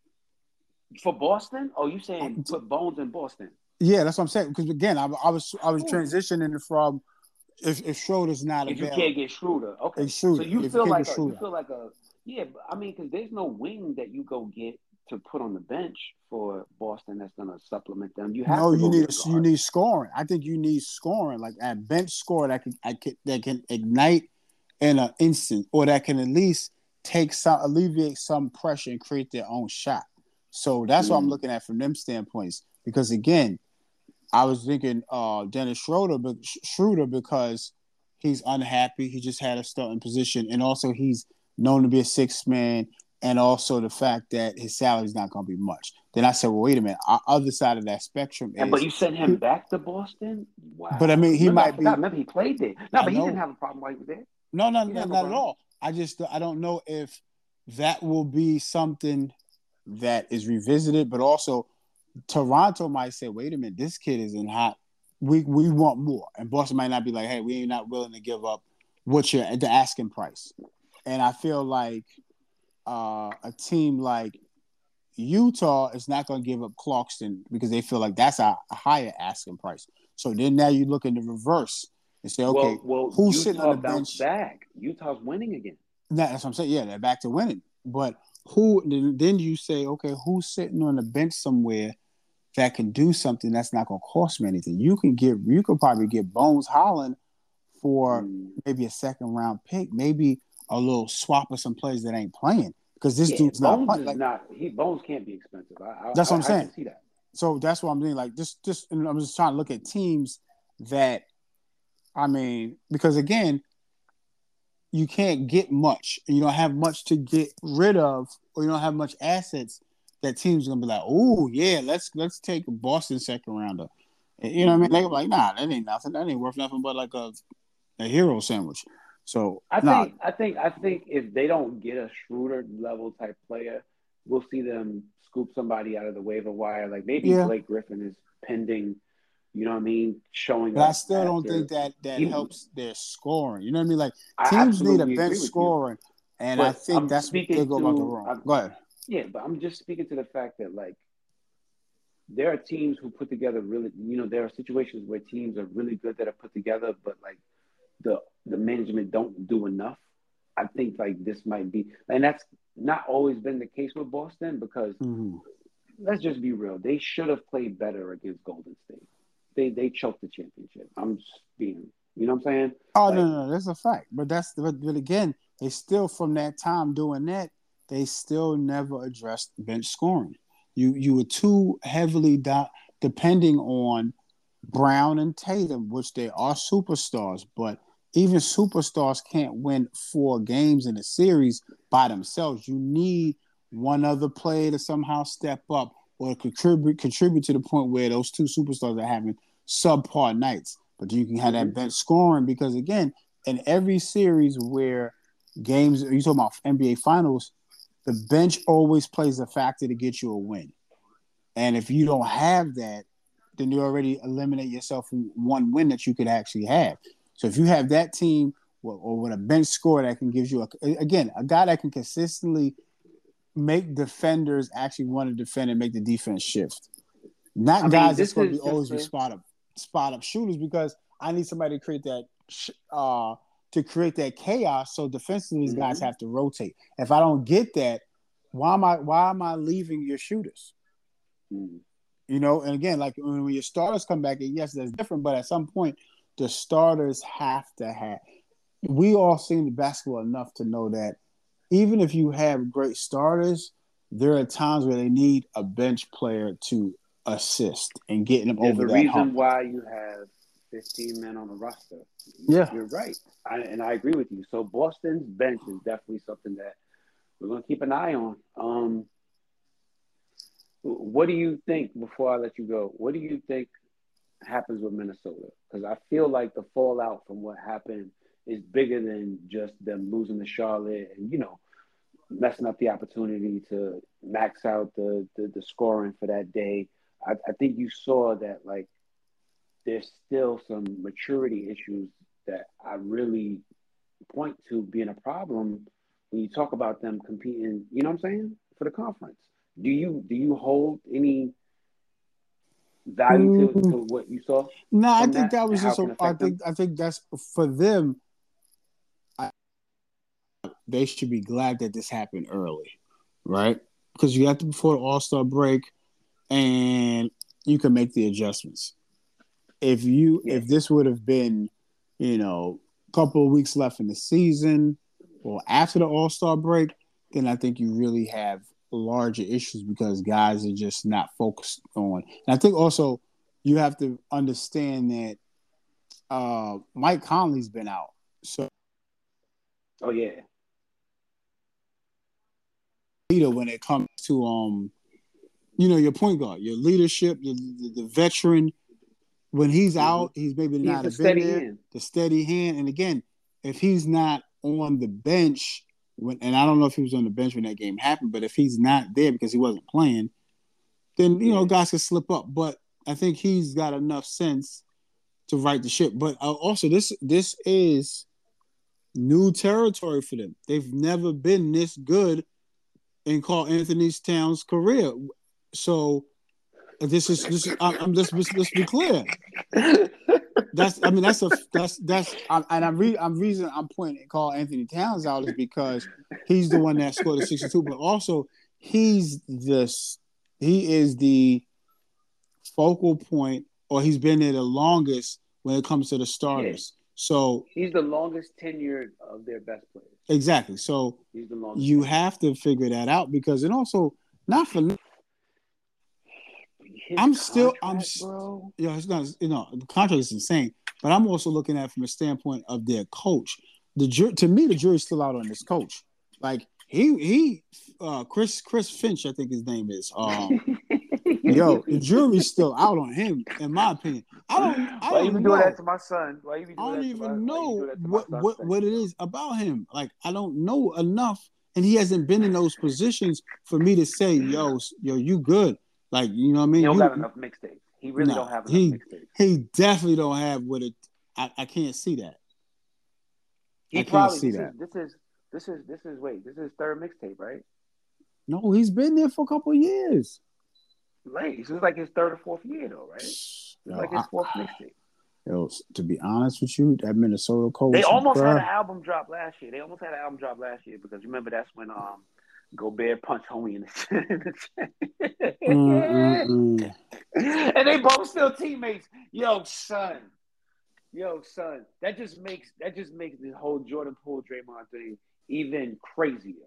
For Boston? Oh, you saying put Bones in Boston? Yeah, that's what I'm saying. Because again, I, I was I was Ooh. transitioning from if if Schroeder's not if available. you can't get Schroeder, okay. Schroeder. So you if feel you like a, you feel like a yeah. I mean, because there's no wing that you go get to put on the bench for Boston that's going to supplement them. You have no, to you need a, you need scoring. I think you need scoring, like a bench score that can I can that can ignite in an instant, or that can at least take some alleviate some pressure and create their own shot. So that's mm. what I'm looking at from them standpoints. Because again, I was thinking uh, Dennis Schroeder, but Schroeder because he's unhappy. He just had a starting position, and also he's known to be a sixth man, and also the fact that his salary is not going to be much. Then I said, well, wait a minute. Our other side of that spectrum is. And, but you sent him back to Boston? Wow. But I mean, he Remember, might I forgot. be. Remember, he played there. No, I but know. He didn't have a problem while he was there. No, no, no not at all. I just I don't know if that will be something that is revisited, but also Toronto might say, wait a minute, this kid isn't hot. We we want more. And Boston might not be like, hey, we ain't not willing to give up what you're at the asking price. And I feel like uh, a team like Utah is not going to give up Clarkson because they feel like that's a, a higher asking price. So then now you look in the reverse and say, okay, well, well, who's Utah sitting on the bench? Back. Utah's winning again. That's what I'm saying. Yeah, they're back to winning. But who then you say, okay, who's sitting on the bench somewhere that can do something that's not going to cost me anything? You can get, you could probably get Bones Holland for mm. maybe a second round pick, maybe a little swap of some players that ain't playing because this yeah, dude's Bones not playing. Is like, not he Bones can't be expensive. I, I, that's what I'm I, saying. I can see that. So that's what I'm doing. Like just, just I'm just trying to look at teams that, I mean, because again, you can't get much. You don't have much to get rid of, or you don't have much assets that teams are gonna be like, oh yeah, let's let's take a Boston second rounder. You know what I mean? They're like, nah, that ain't nothing. That ain't worth nothing but like a a hero sandwich. So I nah. think I think I think if they don't get a Schroeder level type player, we'll see them scoop somebody out of the waiver wire. Like maybe yeah. Blake Griffin is pending You know what I mean? Showing But I up still don't after. think that that You, helps their scoring. You know what I mean? Like I teams need a absolutely bench agree with you, scoring, and I but think I'm that's what they speaking go about the to. wrong. I'm, Go ahead. yeah, but I'm just speaking to the fact that like there are teams who put together really. You know, there are situations where teams are really good that are put together, but like the the management don't do enough. I think like this might be, and that's not always been the case with Boston because Mm-hmm. let's just be real. They should have played better against Golden State. They they choked the championship. I'm just being, you know what I'm saying? Oh no, Like, no, no, that's a fact. But that's but, but again, they still from that time doing that, they still never addressed bench scoring. You you were too heavily do- depending on Brown and Tatum, which they are superstars, but even superstars can't win four games in a series by themselves. You need one other player to somehow step up or contribute contribute to the point where those two superstars are having subpar nights. But you can have mm-hmm, that bench scoring because again, in every series where games you talking about N B A finals, the bench always plays a factor to get you a win. And if you don't have that, then you already eliminate yourself from one win that you could actually have. So if you have that team or with a bench score that can give you a again a guy that can consistently make defenders actually want to defend and make the defense shift. I Not mean, guys that's this going to is be just always be a, spot up spot up shooters because I need somebody to create that uh to create that chaos. So defensively, these guys mm-hmm, have to rotate. If I don't get that, why am I why am I leaving your shooters? mm-hmm. You know, and again, like when your starters come back, and yes, that's different, but at some point, the starters have to have. We all seen the basketball enough to know that even if you have great starters, there are times where they need a bench player to assist and getting them There's over a that reason hump. why you have fifteen men on the roster. Yeah. You're right, I, and I agree with you. So Boston's bench is definitely something that we're gonna keep an eye on. Um, what do you think? Before I let you go, what do you think happens with Minnesota? Because I feel like the fallout from what happened is bigger than just them losing to Charlotte and you know messing up the opportunity to max out the the, the scoring for that day. I, I think you saw that like there's still some maturity issues that I really point to being a problem when you talk about them competing. You know what I'm saying for the conference. Do you do you hold any value to, Mm, to what you saw no, I from think that that and was how just it can a. I affect them? think I think that's for them. I, they should be glad that this happened early, right? Because you got to before the All Star break, and you can make the adjustments. If you Yeah, if this would have been, you know, a couple of weeks left in the season or after the All Star break, then I think you really have larger issues because guys are just not focused on. And I think also you have to understand that uh, Mike Conley's been out, so oh yeah, when it comes to um, you know, your point guard, your leadership, the, the, the veteran when he's hmm out, he's maybe he's not a have been steady there, hand. the steady hand. And again, if he's not on the bench, when, and I don't know if he was on the bench when that game happened, but if he's not there because he wasn't playing, then you know Yeah, guys can slip up. But I think he's got enough sense to right the ship. But uh, also, this this is new territory for them. They've never been this good in Carl Anthony Towns' career. So this is this is I'm, I'm just let's, let's be clear. That's I mean that's a that's that's I, and I'm re, I'm reason I'm pointing Carl Anthony Towns out is because he's the one that scored the sixty-two, but also he's this he is the focal point or he's been there the longest when it comes to the yeah. starters. So He's the longest tenured of their best players. exactly. So He's the longest you tenured. have to figure that out because and also not for His I'm still I'm contract, bro. you know it's not you know the contract is insane, but I'm also looking at it from a standpoint of their coach. The ju- to me the jury's still out on this coach. Like he he uh Chris Chris Finch I think his name is. Um yo the jury's still out on him in my opinion. I don't I Why you be don't doing that know. to my son? Why you be I doing don't that to my? even Why you be know doing that to my what son's what face, what it bro? is about him. Like I don't know enough, and he hasn't been in those positions for me to say, "Yo, yo, you good." Like you know what I He mean? don't got You enough mixtapes. He really No, don't have enough he mixtapes. he definitely don't have what it. I, I can't see that. He I can't probably see this that. is this is this is this is wait this is his third mixtape, right? No, he's been there for a couple of years. Late. This is like his third or fourth year though, right? It's Yo, like I, his fourth mixtape. yo, to be honest with you, that Minnesota They coach, almost had an bruh. album drop last year. They almost had an album drop last year because remember that's when um Gobert punched homie in the chin. And they both still teammates. Yo, son. Yo, son. That just makes that just makes the whole Jordan Poole Draymond thing even crazier.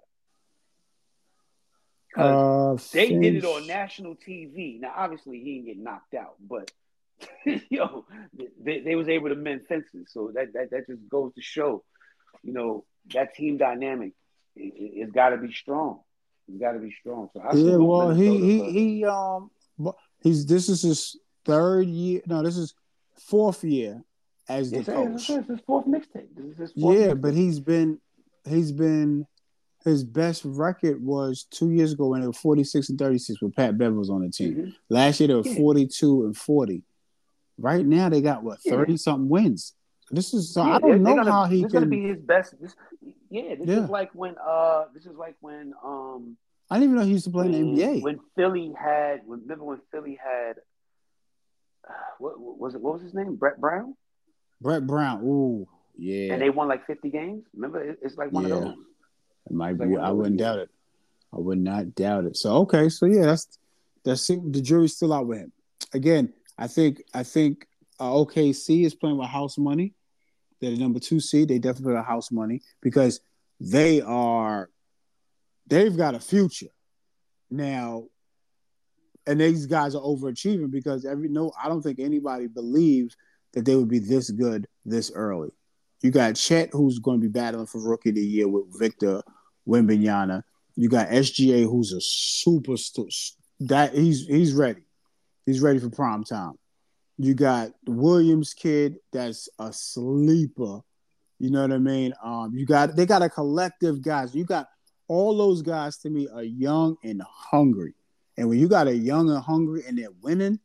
Because Uh, they did it on Finch. national T V. Now, obviously, he didn't get knocked out, but yo, they, they was able to mend fences. So that, that that just goes to show, you know, that team dynamic it, it, it's got to be strong. It's got to be strong. So I Yeah, salute well, he Minnesota he for he um, he's this is his third year. No, this is fourth year as the it's, it's, coach. it's his fourth mixtape. This is his fourth Yeah, but mixtape. he's been he's been his best record was two years ago when they were forty-six and thirty-six with Pat Bev was on the team. Mm-hmm. Last year they were Yeah. forty-two and forty. Right now they got what thirty Yeah. something wins. This is so Yeah, I don't they're, they're know gonna. how he This is gonna can. be his best. This, yeah, this Yeah, is like when. Uh, this is like when. Um, I didn't even know he used to play in the N B when A. when Philly had. Remember when Philly had. Uh, what, what was it? What was his name? Brett Brown. Brett Brown. Ooh, And yeah, they won like fifty games. Remember, it, it's like one of yeah. those. It might It's like be. one of I those wouldn't years. doubt it. I would not doubt it. So okay, so yeah, that's that's it. The jury's still out with him. Again, I think I think uh, O K C is playing with house money. They're the number two seed. They definitely got house money because they are they've got a future now, and these guys are overachieving because every no, I don't think anybody believes that they would be this good this early. You got Chet, who's going to be battling for Rookie of the Year with Victor Wembanyama. You got S G A, who's a super that he's he's ready. He's ready for prime time. You got the Williams kid that's a sleeper. You know what I mean? Um, you got they got a collective guys. You got all those guys to me are young and hungry. And when you got a young and hungry and they're winning,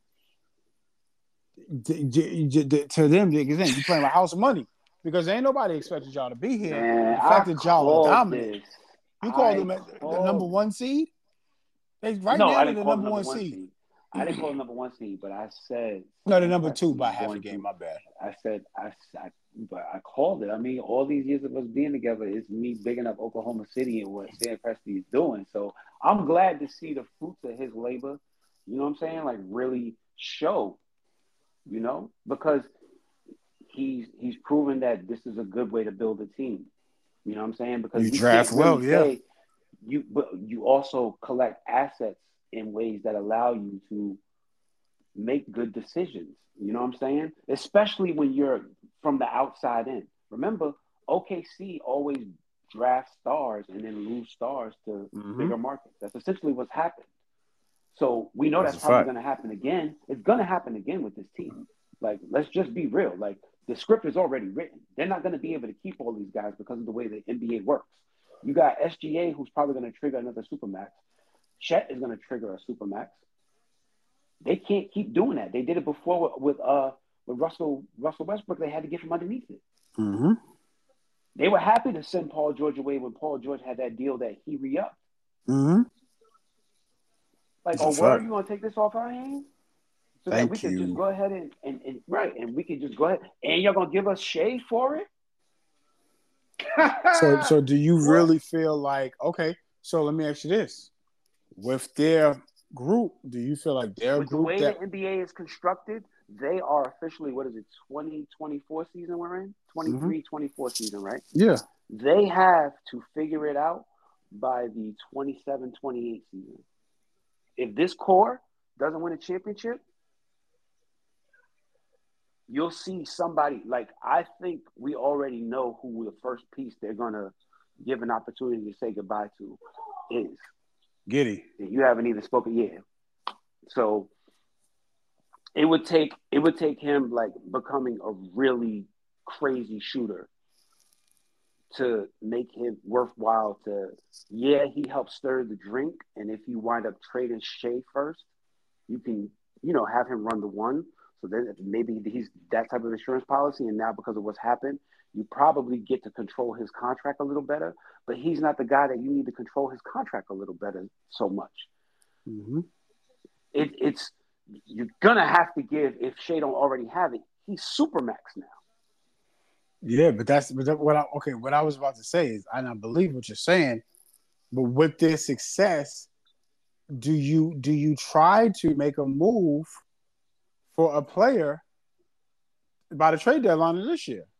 to them, you're playing with house money because ain't nobody expected y'all to be here. Man, The fact I that y'all are called dominant, this. you called I them the number called. one seed. They right No, now I they're didn't the call the number number one one seed. seed. I didn't call the number one seed, but I said No, they're Sam number two Presti by is half a going game. to. My bad. I said I, I, but I called it. I mean, all these years of us being together is me bigging up Oklahoma City and what Sam Presti is doing. So I'm glad to see the fruits of his labor. You know what I'm saying? Like really show. You know, because he's he's proven that this is a good way to build a team. You know what I'm saying? Because You we draft can't really well, yeah. say you, but you also collect assets in ways that allow you to make good decisions. You know what I'm saying? Especially when you're from the outside in. Remember, O K C always drafts stars and then lose stars to mm-hmm. bigger markets. That's essentially what's happened. So we know that's, that's probably going to happen again. It's going to happen again with this team. Like, let's just be real. Like, the script is already written. They're not going to be able to keep all these guys because of the way the N B A works. You got S G A, who's probably going to trigger another supermax. Chet is going to trigger a supermax. They can't keep doing that. They did it before with, with uh with Russell Russell Westbrook. They had to get from underneath it. Mm-hmm. They were happy to send Paul George away when Paul George had that deal that he re-upped. Mm-hmm. Like, oh, where are you going to take this off our hands? So Thank that we you. could just go ahead and, and, and right, and we could just go ahead. And you're going to give us Shea for it? so, so do you what? really feel like, okay, so let me ask you this. With their group, do you feel like their With group the way that... the N B A is constructed, they are officially, what is it, twenty twenty-four season we're in? twenty-three twenty-four mm-hmm. season, right? Yeah. They have to figure it out by the twenty-seven twenty-eight season. If this core doesn't win a championship, you'll see somebody, like, I think we already know who the first piece they're going to give an opportunity to say goodbye to is. Giddey. You haven't even spoken yet. So it would take it would take him like becoming a really crazy shooter to make him worthwhile to, yeah, he helped stir the drink. And if you wind up trading Shea first, you can you know, have him run the one. So then maybe he's that type of insurance policy. And now because of what's happened, you probably get to control his contract a little better. But he's not the guy that you need to control his contract a little better so much. Mm-hmm. It, it's you're gonna have to give if Shea don't already have it. He's Supermax now. Yeah, but that's but that, what I okay. What I was about to say is, and I believe what you're saying, but with their success, do you do you try to make a move for a player by the trade deadline of this year?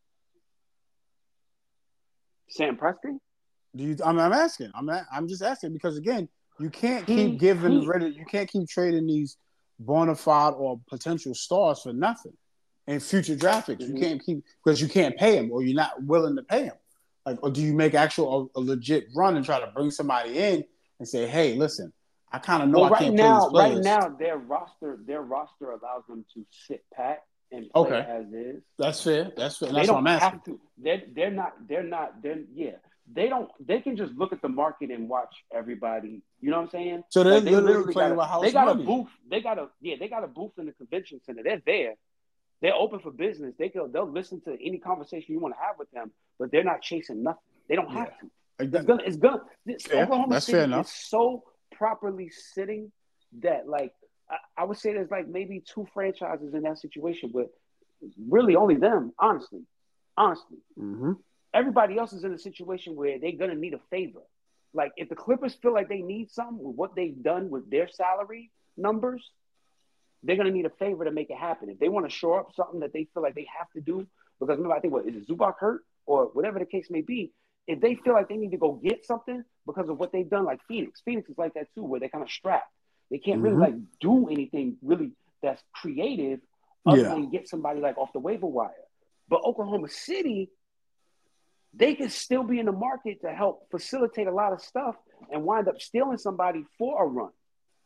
Sam Presti? Do you? I'm, I'm asking. I'm I'm just asking because again, you can't he, keep giving he, rid of, you can't keep trading these bona fide or potential stars for nothing. In future draft picks, mm-hmm. you can't keep because you can't pay him or you're not willing to pay him. Like, or do you make actual a, a legit run and try to bring somebody in and say, "Hey, listen, I kind of know well, I can't right now, play these right players." now, their roster, their roster allows them to sit pat and play okay. as is. That's fair. That's fair. They That's don't what I'm asking. have to. They're they're not. They're not. They're yeah. They don't. They can just look at the market and watch everybody. You know what I'm saying? So they're like they literally, literally playing got a, with house They got money. a booth. They got a yeah. They got a booth in the convention center. They're there. They're open for business. They can, they'll listen to any conversation you want to have with them, but they're not chasing nothing. They don't have yeah. to. It's gonna. It's gonna. This, Oklahoma That's City fair enough. is so properly sitting that, like, I, I would say there's like maybe two franchises in that situation, but really only them. Honestly, honestly, mm-hmm. everybody else is in a situation where they're gonna need a favor. Like, if the Clippers feel like they need something with what they've done with their salary numbers, they're going to need a favor to make it happen. If they want to shore up something that they feel like they have to do, because remember, I think, what, is it Zubac hurt? Or whatever the case may be, if they feel like they need to go get something because of what they've done, like Phoenix. Phoenix is like that too, where they're kind of strapped. They can't really, mm-hmm. like, do anything really that's creative other yeah. than get somebody, like, off the waiver wire. But Oklahoma City, they can still be in the market to help facilitate a lot of stuff and wind up stealing somebody for a run.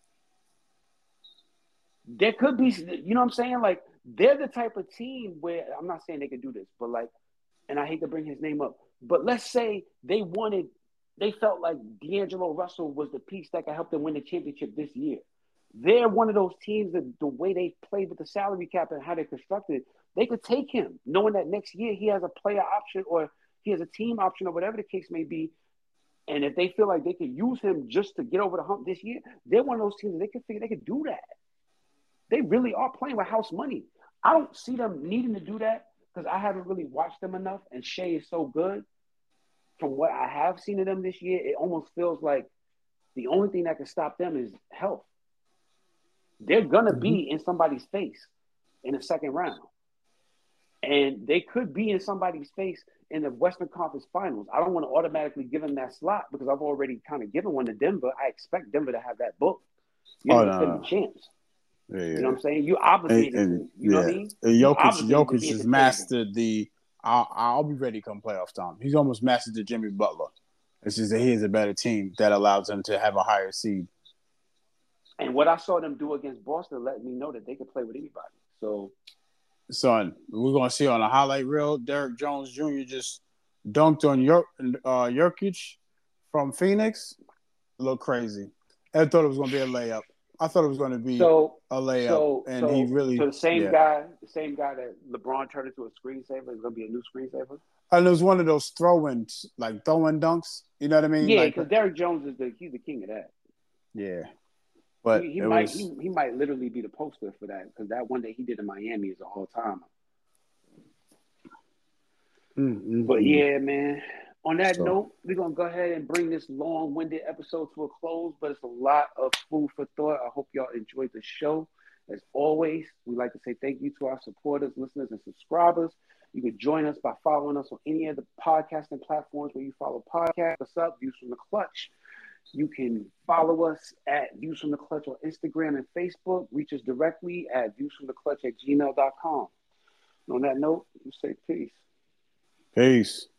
There could be, you know what I'm saying? Like, they're the type of team where, I'm not saying they could do this, but like, and I hate to bring his name up, but let's say they wanted, they felt like D'Angelo Russell was the piece that could help them win the championship this year. They're one of those teams that the way they played with the salary cap and how they constructed, they could take him, knowing that next year he has a player option or he has a team option or whatever the case may be. And if they feel like they can use him just to get over the hump this year, they're one of those teams that they can figure they could do that. They really are playing with house money. I don't see them needing to do that because I haven't really watched them enough, and Shea is so good. From what I have seen of them this year, it almost feels like the only thing that can stop them is health. They're going to mm-hmm. be in somebody's face in the second round. And they could be in somebody's face in the Western Conference Finals. I don't want to automatically give them that slot because I've already kind of given one to Denver. I expect Denver to have that book. You oh, know, no. the chance. Yeah, yeah. You know what I'm saying? You obligated. And, and, you know yeah. what I mean? Jokic, Jokic has mastered the I'll, I'll be ready come playoff time. He's almost mastered the Jimmy Butler. It's just that he is a better team that allows him to have a higher seed. And what I saw them do against Boston let me know that they could play with anybody. So, son, we're going to see on a highlight reel, Derrick Jones Junior just dunked on Ur- uh, Jokic from Phoenix. A little crazy. I thought it was going to be a layup. I thought it was going to be so, a layup, so, and so, he really. So the same yeah. guy, the same guy that LeBron turned into a screensaver is going to be a new screensaver. And it was one of those throw-in, like throwing dunks. You know what I mean? Yeah, like, because Derrick Jones is the he's the king of that. Yeah, but he, he it might was... he, he might literally be the poster for that because that one that he did in Miami is an all time. Mm-hmm. But yeah, man. On that so. note, we're going to go ahead and bring this long-winded episode to a close, but it's a lot of food for thought. I hope y'all enjoyed the show. As always, we'd like to say thank you to our supporters, listeners, and subscribers. You can join us by following us on any of the podcasting platforms where you follow podcasts. What's up? Views from the Clutch. You can follow us at Views from the Clutch on Instagram and Facebook. Reach us directly at viewsfromtheclutch at gmail dot com. On that note, we say peace. Peace.